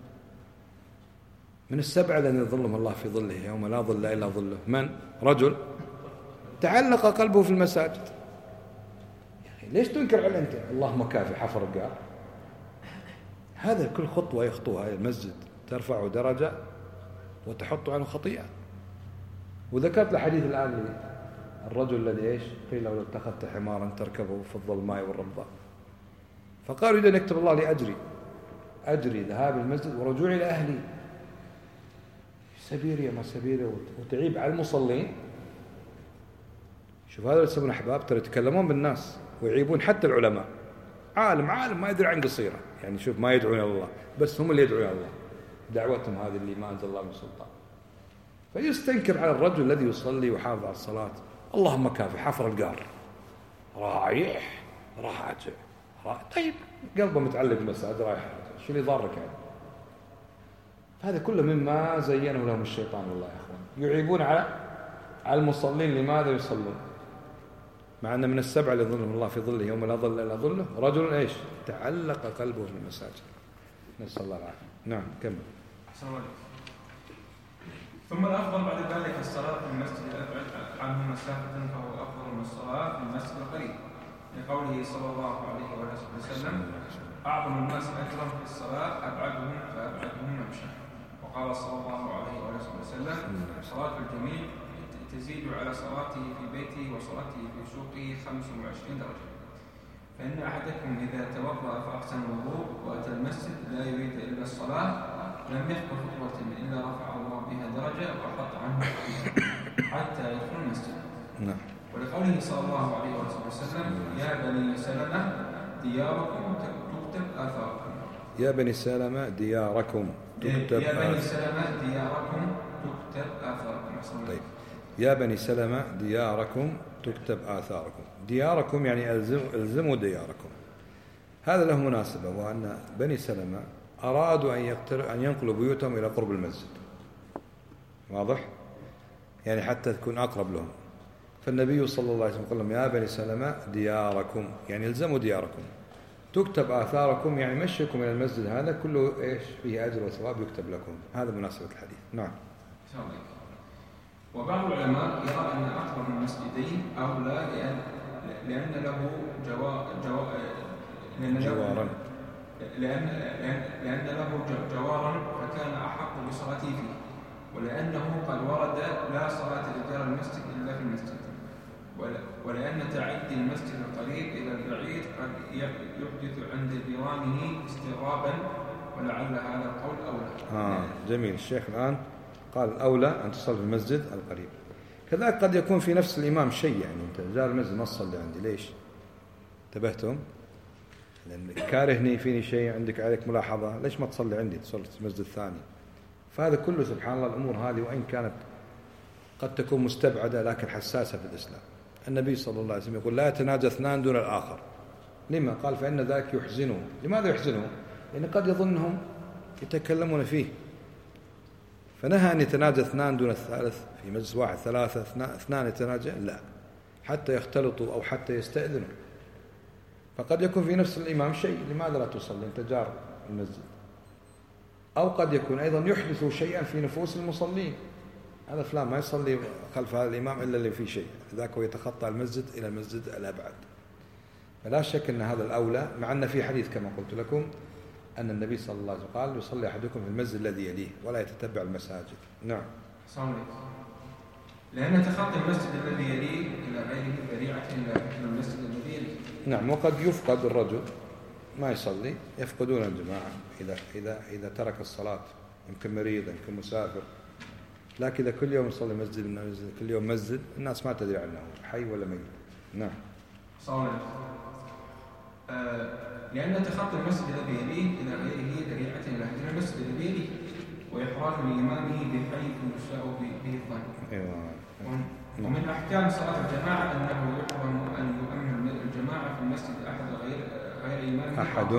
من السبعه الذين يظلهم الله في ظله يوم لا ظل الا ظله. من؟ رجل تعلق قلبه في المساجد. يا اخي ليش تنكر على انت اللهم كافي حفر القار؟ هذا كل خطوة يخطوها المسجد ترفع درجة وتحط عنه خطيئة. وذكرت الحديث الآن الرجل الذي إيش قيل لو اتخذت حمارا تركبه في الظلماء والرمضاء فقالوا إذا يكتب الله لي أجري ذهاب المسجد ورجوعي إلى أهلي. سبيري ما سبيري وتعيب على المصلين. شوف هذا يسمون أحباب ترى يتكلمون بالناس ويعيبون حتى العلماء. عالم ما يدري عن قصيرة يعني شوف ما يدعون الله بس هم اللي يدعون الله دعوتهم هذه اللي ما أنزل الله من سلطان. فيستنكر على الرجل الذي يصلي ويحافظ على الصلاة. اللهم كافي حفر القار رايح راجع طيب قلبه متعلق بالمساجد رايح شو اللي ضارك يعني؟ هذا كله مما زينه لهم الشيطان. والله يا أخوان يعيبون على المصلين. لماذا يصلون مع أن من السبعة اللي ظلهم الله في ظله يوم لا ظل إلا ظله رجل إيش تعلق قلبه في المساجد. نسأل الله العافية. نعم كمل. أحسن الله. ثم الأفضل بعد ذلك الصلاة في المسجد الأبعد عنه مسافة فهو أفضل من الصلاة في المسجد القريب لقوله صلى الله عليه وسلم أعظم الناس أجرا في الصلاة أبعدهم فأبعدهم ممشى. وقال صلى الله عليه وسلم صلاة الجميع تزيد على صلاته في بيته وصلاته في سوقه 25 درجة. فإن أحدكم إذا توضأ فأحسن الوضوء وأتى المسجد لا يريد إلا الصلاة لم يخطو خطوة إلا رفع الله بها درجة وحط عنه حتى يدخل المسجد. نعم. ولقوله صلى الله عليه وسلم يا بني سلمة دياركم تكتب آثاركم. يا بني سلمة دياركم تكتب آثاركم. طيب يا بني سلمة دياركم تكتب آثاركم. دياركم يعني ألزموا دياركم. هذا له مناسبة وأن بني سلمة أرادوا أن ينقلوا بيوتهم إلى قرب المسجد. واضح؟ يعني حتى تكون أقرب لهم. فالنبي صلى الله عليه وسلم قال لهم يا بني سلمة دياركم يعني ألزموا دياركم تكتب آثاركم يعني مشيكم إلى المسجد هذا كله إيش فيه أجر وثواب يكتب لكم. هذا مناسبة الحديث. نعم. وبعض العلماء يرى أن أكبر من المسجدين أولى لأن له جوارا فكان أحق بصلاته فيه ولأنه قد ورد لا صلاة لجار المسجد إلا في المسجد ولأن تعدي المسجد القريب إلى البعيد قد يحدث عند جيرانه استغرابا ولعل هذا القول أولى. جميل. الشيخ الآن قال أولى أن تصلي في المسجد القريب. كذلك قد يكون في نفس الإمام شيء يعني أنت جار المسجد ما تصلي عندي ليش؟ انتبهتم؟ لأن كارهني فيني شيء عندك عليك ملاحظة ليش ما تصلي عندي تصلي في المسجد الثاني. فهذا كله سبحان الله الأمور هذه وإن كانت قد تكون مستبعدة لكن حساسة في الإسلام. النبي صلى الله عليه وسلم يقول لا يتناجى اثنان دون الآخر. لما؟ قال فإن ذاك يحزنه. لماذا يحزنه؟ لأن قد يظنهم يتكلمون فيه فنهى أن يتناجى اثنان دون الثالث في مجلس واحد ثلاثة اثنان يتناجى لا حتى يختلطوا أو حتى يستأذنوا. فقد يكون في نفس الإمام شيء لماذا لا تصلي أنت جار المسجد. أو قد يكون أيضا يحدث شيئا في نفوس المصلين هذا فلان ما يصلي خلف هذا الإمام إلا اللي فيه شيء ذاك هو يتخطى المسجد إلى المسجد الأبعد. فلا شك أن هذا الأولى مع أن في حديث كما قلت لكم أن النبي صلى الله عليه وسلم قال يصلي أحدكم في المسجد الذي يليه ولا يتتبع المساجد. نعم. لأن تخطي المسجد الذي يليه إلى غيره ذريعة إلى المسجد الذي يليه. نعم. وقد يفقد الرجل ما يصلي يفقدون الجماعة إذا ترك الصلاة يمكن مريض يمكن مسافر. لكن إذا كل يوم يصلي مسجد من المسجد كل يوم مسجد الناس ما تدري عنه حي ولا ميت. نعم. لأن تخطي المسجد الذي يليه إلى غيره ذريعة إلى المسجد الذي يليه وإحراج لإمامه بحيث يشاء به الظن. ومن أحكام صلاة الجماعة أنه يحرم أن يؤمن الجماعة في المسجد غير إمامه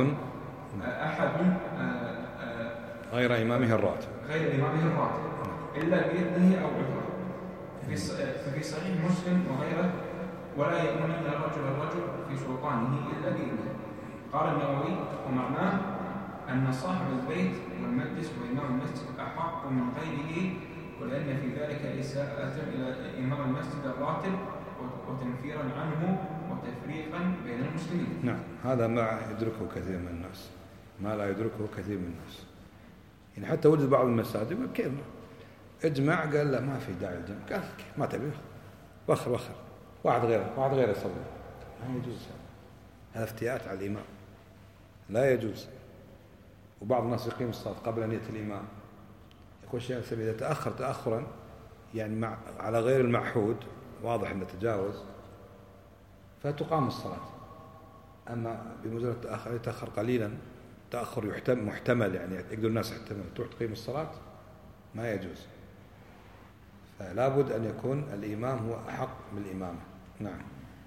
غير إمامه الراتب إلا بإذنه أو عذره. ففي صحيح مسلم وغيره ولا يؤمن الرجل في سلطانه إلا بإذنه. قال النووي ومعناه أن صاحب البيت والمجلس وإمام المسجد أحق من غيره، ولأن في ذلك إساءة إلى إمام المسجد الراتب وتنفيرا عنه وتفريقا بين المسلمين. نعم، هذا ما يدركه كثير من الناس، ما لا يدركه كثير من الناس. يعني حتى وجد بعض المساجد يقول كيف اجمع، قال لا ما في داعي الجمع، قال ما تبيه وخر واحد غيره يصلي، ما يجوز. هذا افتئات على الإمام، لا يجوز. وبعض الناس يقيم الصلاة قبل أن يأتي الإمام، يقول شيئا إذا تأخر تأخرا يعني على غير المعهود، واضح أنه تجاوز، فتقام الصلاة. أما بمجرد يتأخر قليلا، تأخر محتمل، يعني يقدر الناس يحتمل، تروح تقيم الصلاة، ما يجوز. فلا بد أن يكون الإمام هو أحق بالإمامة. نعم.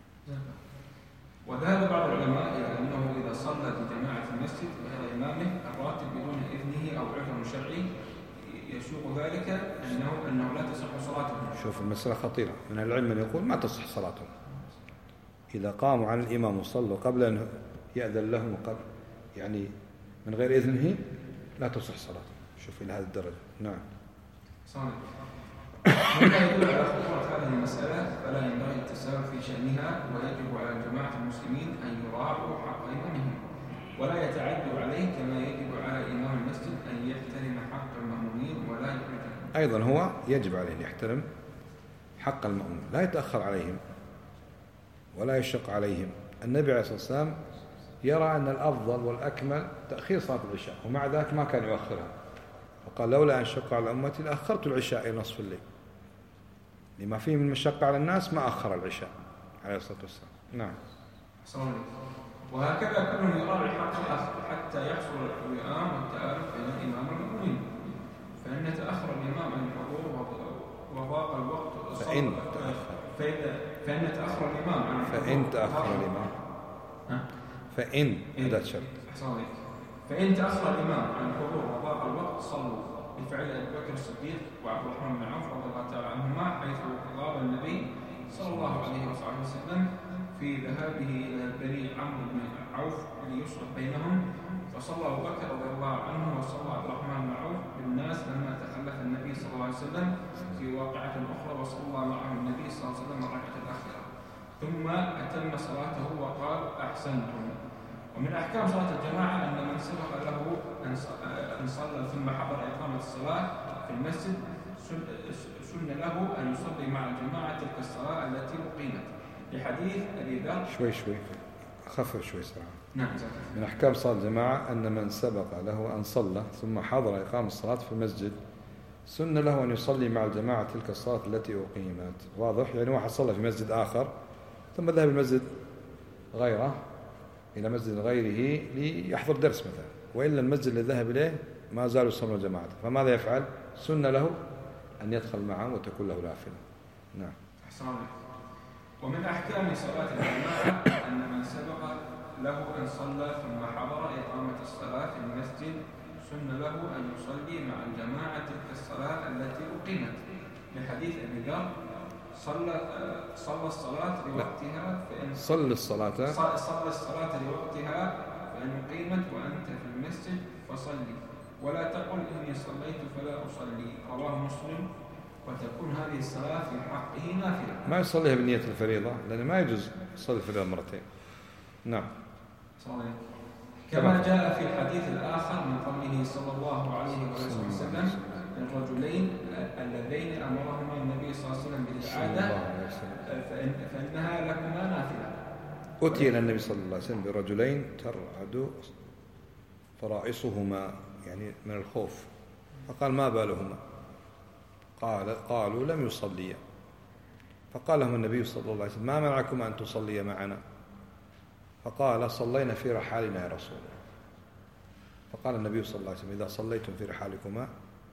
وذهب بعض العلماء إلى أنه إذا صلى بجماعة المسجد غير إمامه الراتب بدون إذنه أو عذر شرعي يسوق ذلك أنه لا تصح صلاته. شوف المسألة خطيرة، من العلم من يقول ما تصح صلاتهم إذا قاموا عن الإمام وصلوا قبل أن يأذن لهم وقبل يعني من غير إذنه، لا تصح صلاتهم. شوف إلى هذه الدرجة. نعم. صحيح. مما يدل على خطورة هذه المسألة فلا ينبغي التساهل في شأنها، ويجب على جماعة المسلمين أن يراعوا حق إمامهم ولا يتعدوا عليه، كما يجب على إمام المسجد أن يحترم حق المأمومين ولا يحرجهم. أيضا هو يجب عليه أن يحترم حق المأمومين، لا يتأخر عليهم ولا يشق عليهم. النبي عليه الصلاة والسلام يرى أن الأفضل والأكمل تأخير صلاة العشاء، ومع ذلك ما كان يؤخرها، فقال لولا أن شق على أمتي لأخرت العشاء إلى نصف الليل، لما فيه من مشقة على الناس ما أخر العشاء عليه الصلاة والسلام. نعم. وهكذا كل يراعي حق الآخر حتى يحصل الوئام والتآلف بين الإمام والمؤمنين، فإن تأخر الإمام عن الحضور وضاق الوقت فإن تأخر الإمام عن فإن تأخر الإمام عن الحضور وضاق الوقت صلوا بفعل أبي بكر الصديق وعبد الرحمن بن عوف رضي الله تعالى عنهما، حيث غاب النبي صلى الله عليه وسلم في ذهابه إلى بني عمرو بن عوف ليصلح بينهم، فصلى أبو بكر رضي الله عنه وصلى عبد الرحمن بن عوف بالناس لما تخلف النبي صلى الله عليه وسلم في واقعة أخرى، وصلى معه النبي صلى الله عليه وسلم الركعة الأخيرة ثم أتم صلاته وقال أحسنتم. ومن أحكام صلاة الجماعة أن من سبق له أن صلى ثم حضر إقامة الصلاة في المسجد سن له أن يصلي مع الجماعة تلك الصلاة التي أقيمت، لحديث أبي ذر. شوي خفف شوي صراحة. نعم. من أحكام صلاة الجماعة أن من سبق له أن صلى ثم حضر إقامة الصلاة في المسجد سن له أن يصلي مع الجماعة تلك الصلاة التي أقيمت. واضح؟ يعني واحد صلى في مسجد آخر ثم ذهب المسجد غيره إلى مسجد غيره ليحضر درس مثلا، وإلا المسجد الذي ذهب إليه ما زال يصلي جماعته، فماذا يفعل؟ سن له أن يدخل معه وتكون له نافلة. نعم. ومن أحكام صلاة الجماعة أن من سبق له أن صلى ثم حضر إقامة الصلاة في المسجد سن له أن يصلي مع الجماعة تلك الصلاة التي أقيمت، لحديث أبي ذر صلى الصلاة لوقتها فإن أقيمت وأنت في المسجد فصلي، ولا تقل إني صليت فلا أصلي. رواه مسلم. وتكون هذه الصلاة في حقه نافلة. ما يصليها بنية الفريضة، لأنه ما يجوز يصلي الفريضة مرتين. نعم. صحيح. كما جاء في الحديث الآخر من قوله صلى الله عليه وسلم الرجلين اللذين أمرهما النبي صلى الله عليه وسلم بالإعادة فإنها لهما نافلة. أتي إلى النبي صلى الله عليه وسلم برجلين ترعد فرائصهما يعني من الخوف، فقال ما بالهما؟ قالوا لم يصليا، فقال لهم النبي صلى الله عليه وسلم ما منعكم أن تصلي معنا؟ فقال صلينا في رحالنا يا رسول الله. فقال النبي صلى الله عليه وسلم إذا صليتم في رحالكما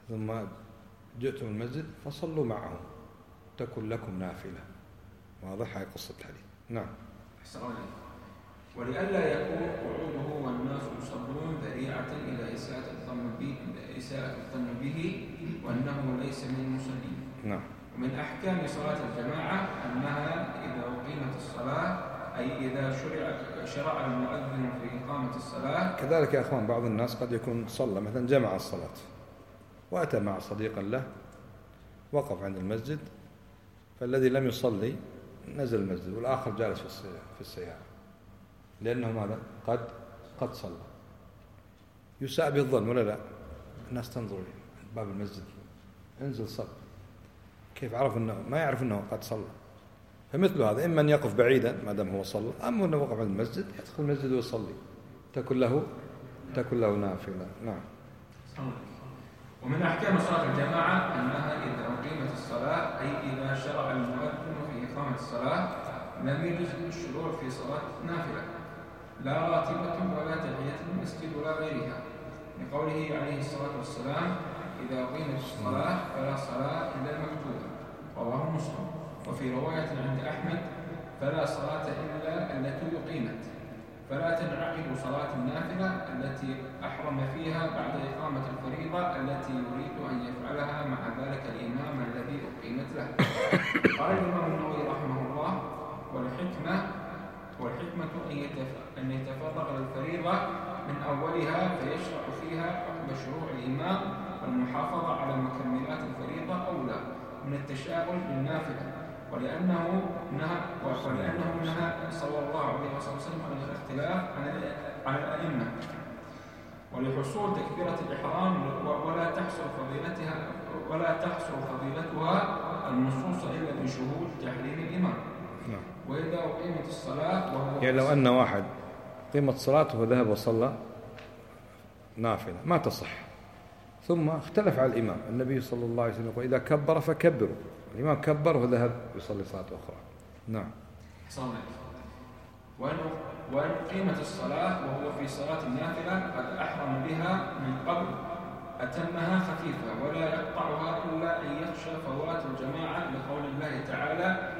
ثم جئتم المسجد فصلوا معهم تكن لكم نافلة. واضح؟ هاي قصة الحديث. نعم. أحسن عليك. ولئلا يكون قعوده والناس يصلون ذريعة إلى إساءة الظن به وأنه ليس من المصلين. نعم. ومن أحكام صلاة الجماعة أنها إذا أقيمت الصلاة أي إذا شرع المؤذن في إقامة الصلاة. كذلك يا أخوان بعض الناس قد يكون صلى مثلا جمع الصلاة وأتى مع صديقا له وقف عند المسجد، فالذي لم يصلي نزل المسجد والآخر جالس في السيارة، لأنه ماذا؟ قد صلى. يساء بالظن ولا لا؟ الناس تنظر باب المسجد، انزل صل. كيف عرف أنه ما يعرف أنه قد صلى؟ فمثل هذا إما أن يقف بعيدا ما دام هو صلى، أما أنه وقف عند المسجد يدخل المسجد ويصلي تكن له نافلة. نعم. ومن أحكام صلاة الجماعة أنها إذا أقيمت الصلاة أي إذا شرع المؤذن في إقامة الصلاة لم يجوز الشروع في صلاة نافلة لا راتبة ولا تحية المسجد ولا غيرها، لقوله عليه الصلاة والسلام إذا أقيمت الصلاة فلا صلاة إلا المكتوبة، رواه مسلم. وفي رواية عند أحمد فلا صلاة إلا التي أقيمت، فلا تنعقد صلاة النافلة التي أحرم فيها بعد إقامة الفريضة التي يريد أن يفعلها مع ذلك الإمام الذي أقيمت له. قال الإمام النووي رحمه الله والحكمة أن يتفرغ للفريضة من أولها فيشرع فيها عقب شروع الإمام، والمحافظة على مكملات الفريضة أولى من التشاغل بالنافلة، ولأنه نهى صلى الله عليه وسلم عن الاختلاف عن الأئمة، ولحصول تكبيرة الإحرام ولا تحصل فضيلتها النصوص إلا بشهود تحريم الإمام. وإذا أقيمت الصلاة وهو يعني لو أن واحد قيمت صلاته وذهب وصلى نافلة ما تصح، ثم اختلف على الإمام، النبي صلى الله عليه وسلم يقول إذا كبر فكبروا، الإمام كبر وذهب يصلي صلاة أخرى. نعم. وأن قيمت الصلاة وهو في صلاة النافلة قد أحرم بها من قبل أتمها خفيفة ولا يقطعها إلا أن يخشى فوات الجماعة، لقول الله تعالى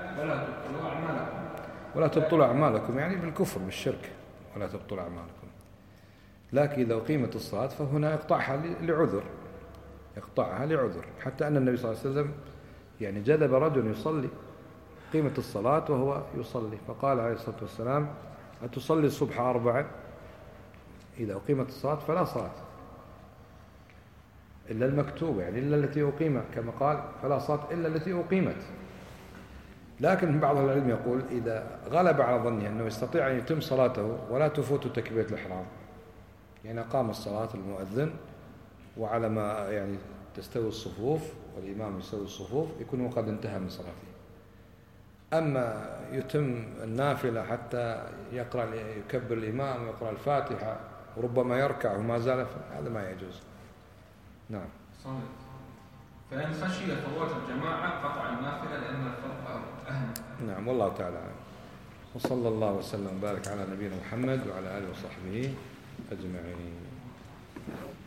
ولا تبطلوا أعمالكم يعني بالكفر بالشرك، ولا تبطلوا أعمالكم. لكن إذا أقيمت الصلاة فهنا يقطعها لعذر، حتى أن النبي صلى الله عليه وسلم يعني جذب رجل يصلي قيمة الصلاة وهو يصلي، فقال عليه الصلاة والسلام أتصلي الصبح 4 إذا أقيمت الصلاة فلا صلاة إلا المكتوبة، يعني إلا التي أقيمت، كما قال فلا صلاة إلا التي أقيمت. لكن بعض العلم يقول إذا غلب على ظنه أنه يستطيع أن يتم صلاته ولا تفوت تكبيرة الإحرام، يعني أقام الصلاة المؤذن وعلى ما يعني تستوي الصفوف والإمام يستوي الصفوف يكون قد انتهى من صلاته. أما يتم النافلة حتى يكبر الإمام ويقرأ الفاتحة وربما يركع وما زال، هذا ما يجوز. نعم. فإن خشي فوات الجماعة قطع النافلة لأن الفرق أهم. نعم، والله تعالى أعلم. وصلى الله وسلم وبارك على نبينا محمد وعلى آله وصحبه أجمعين.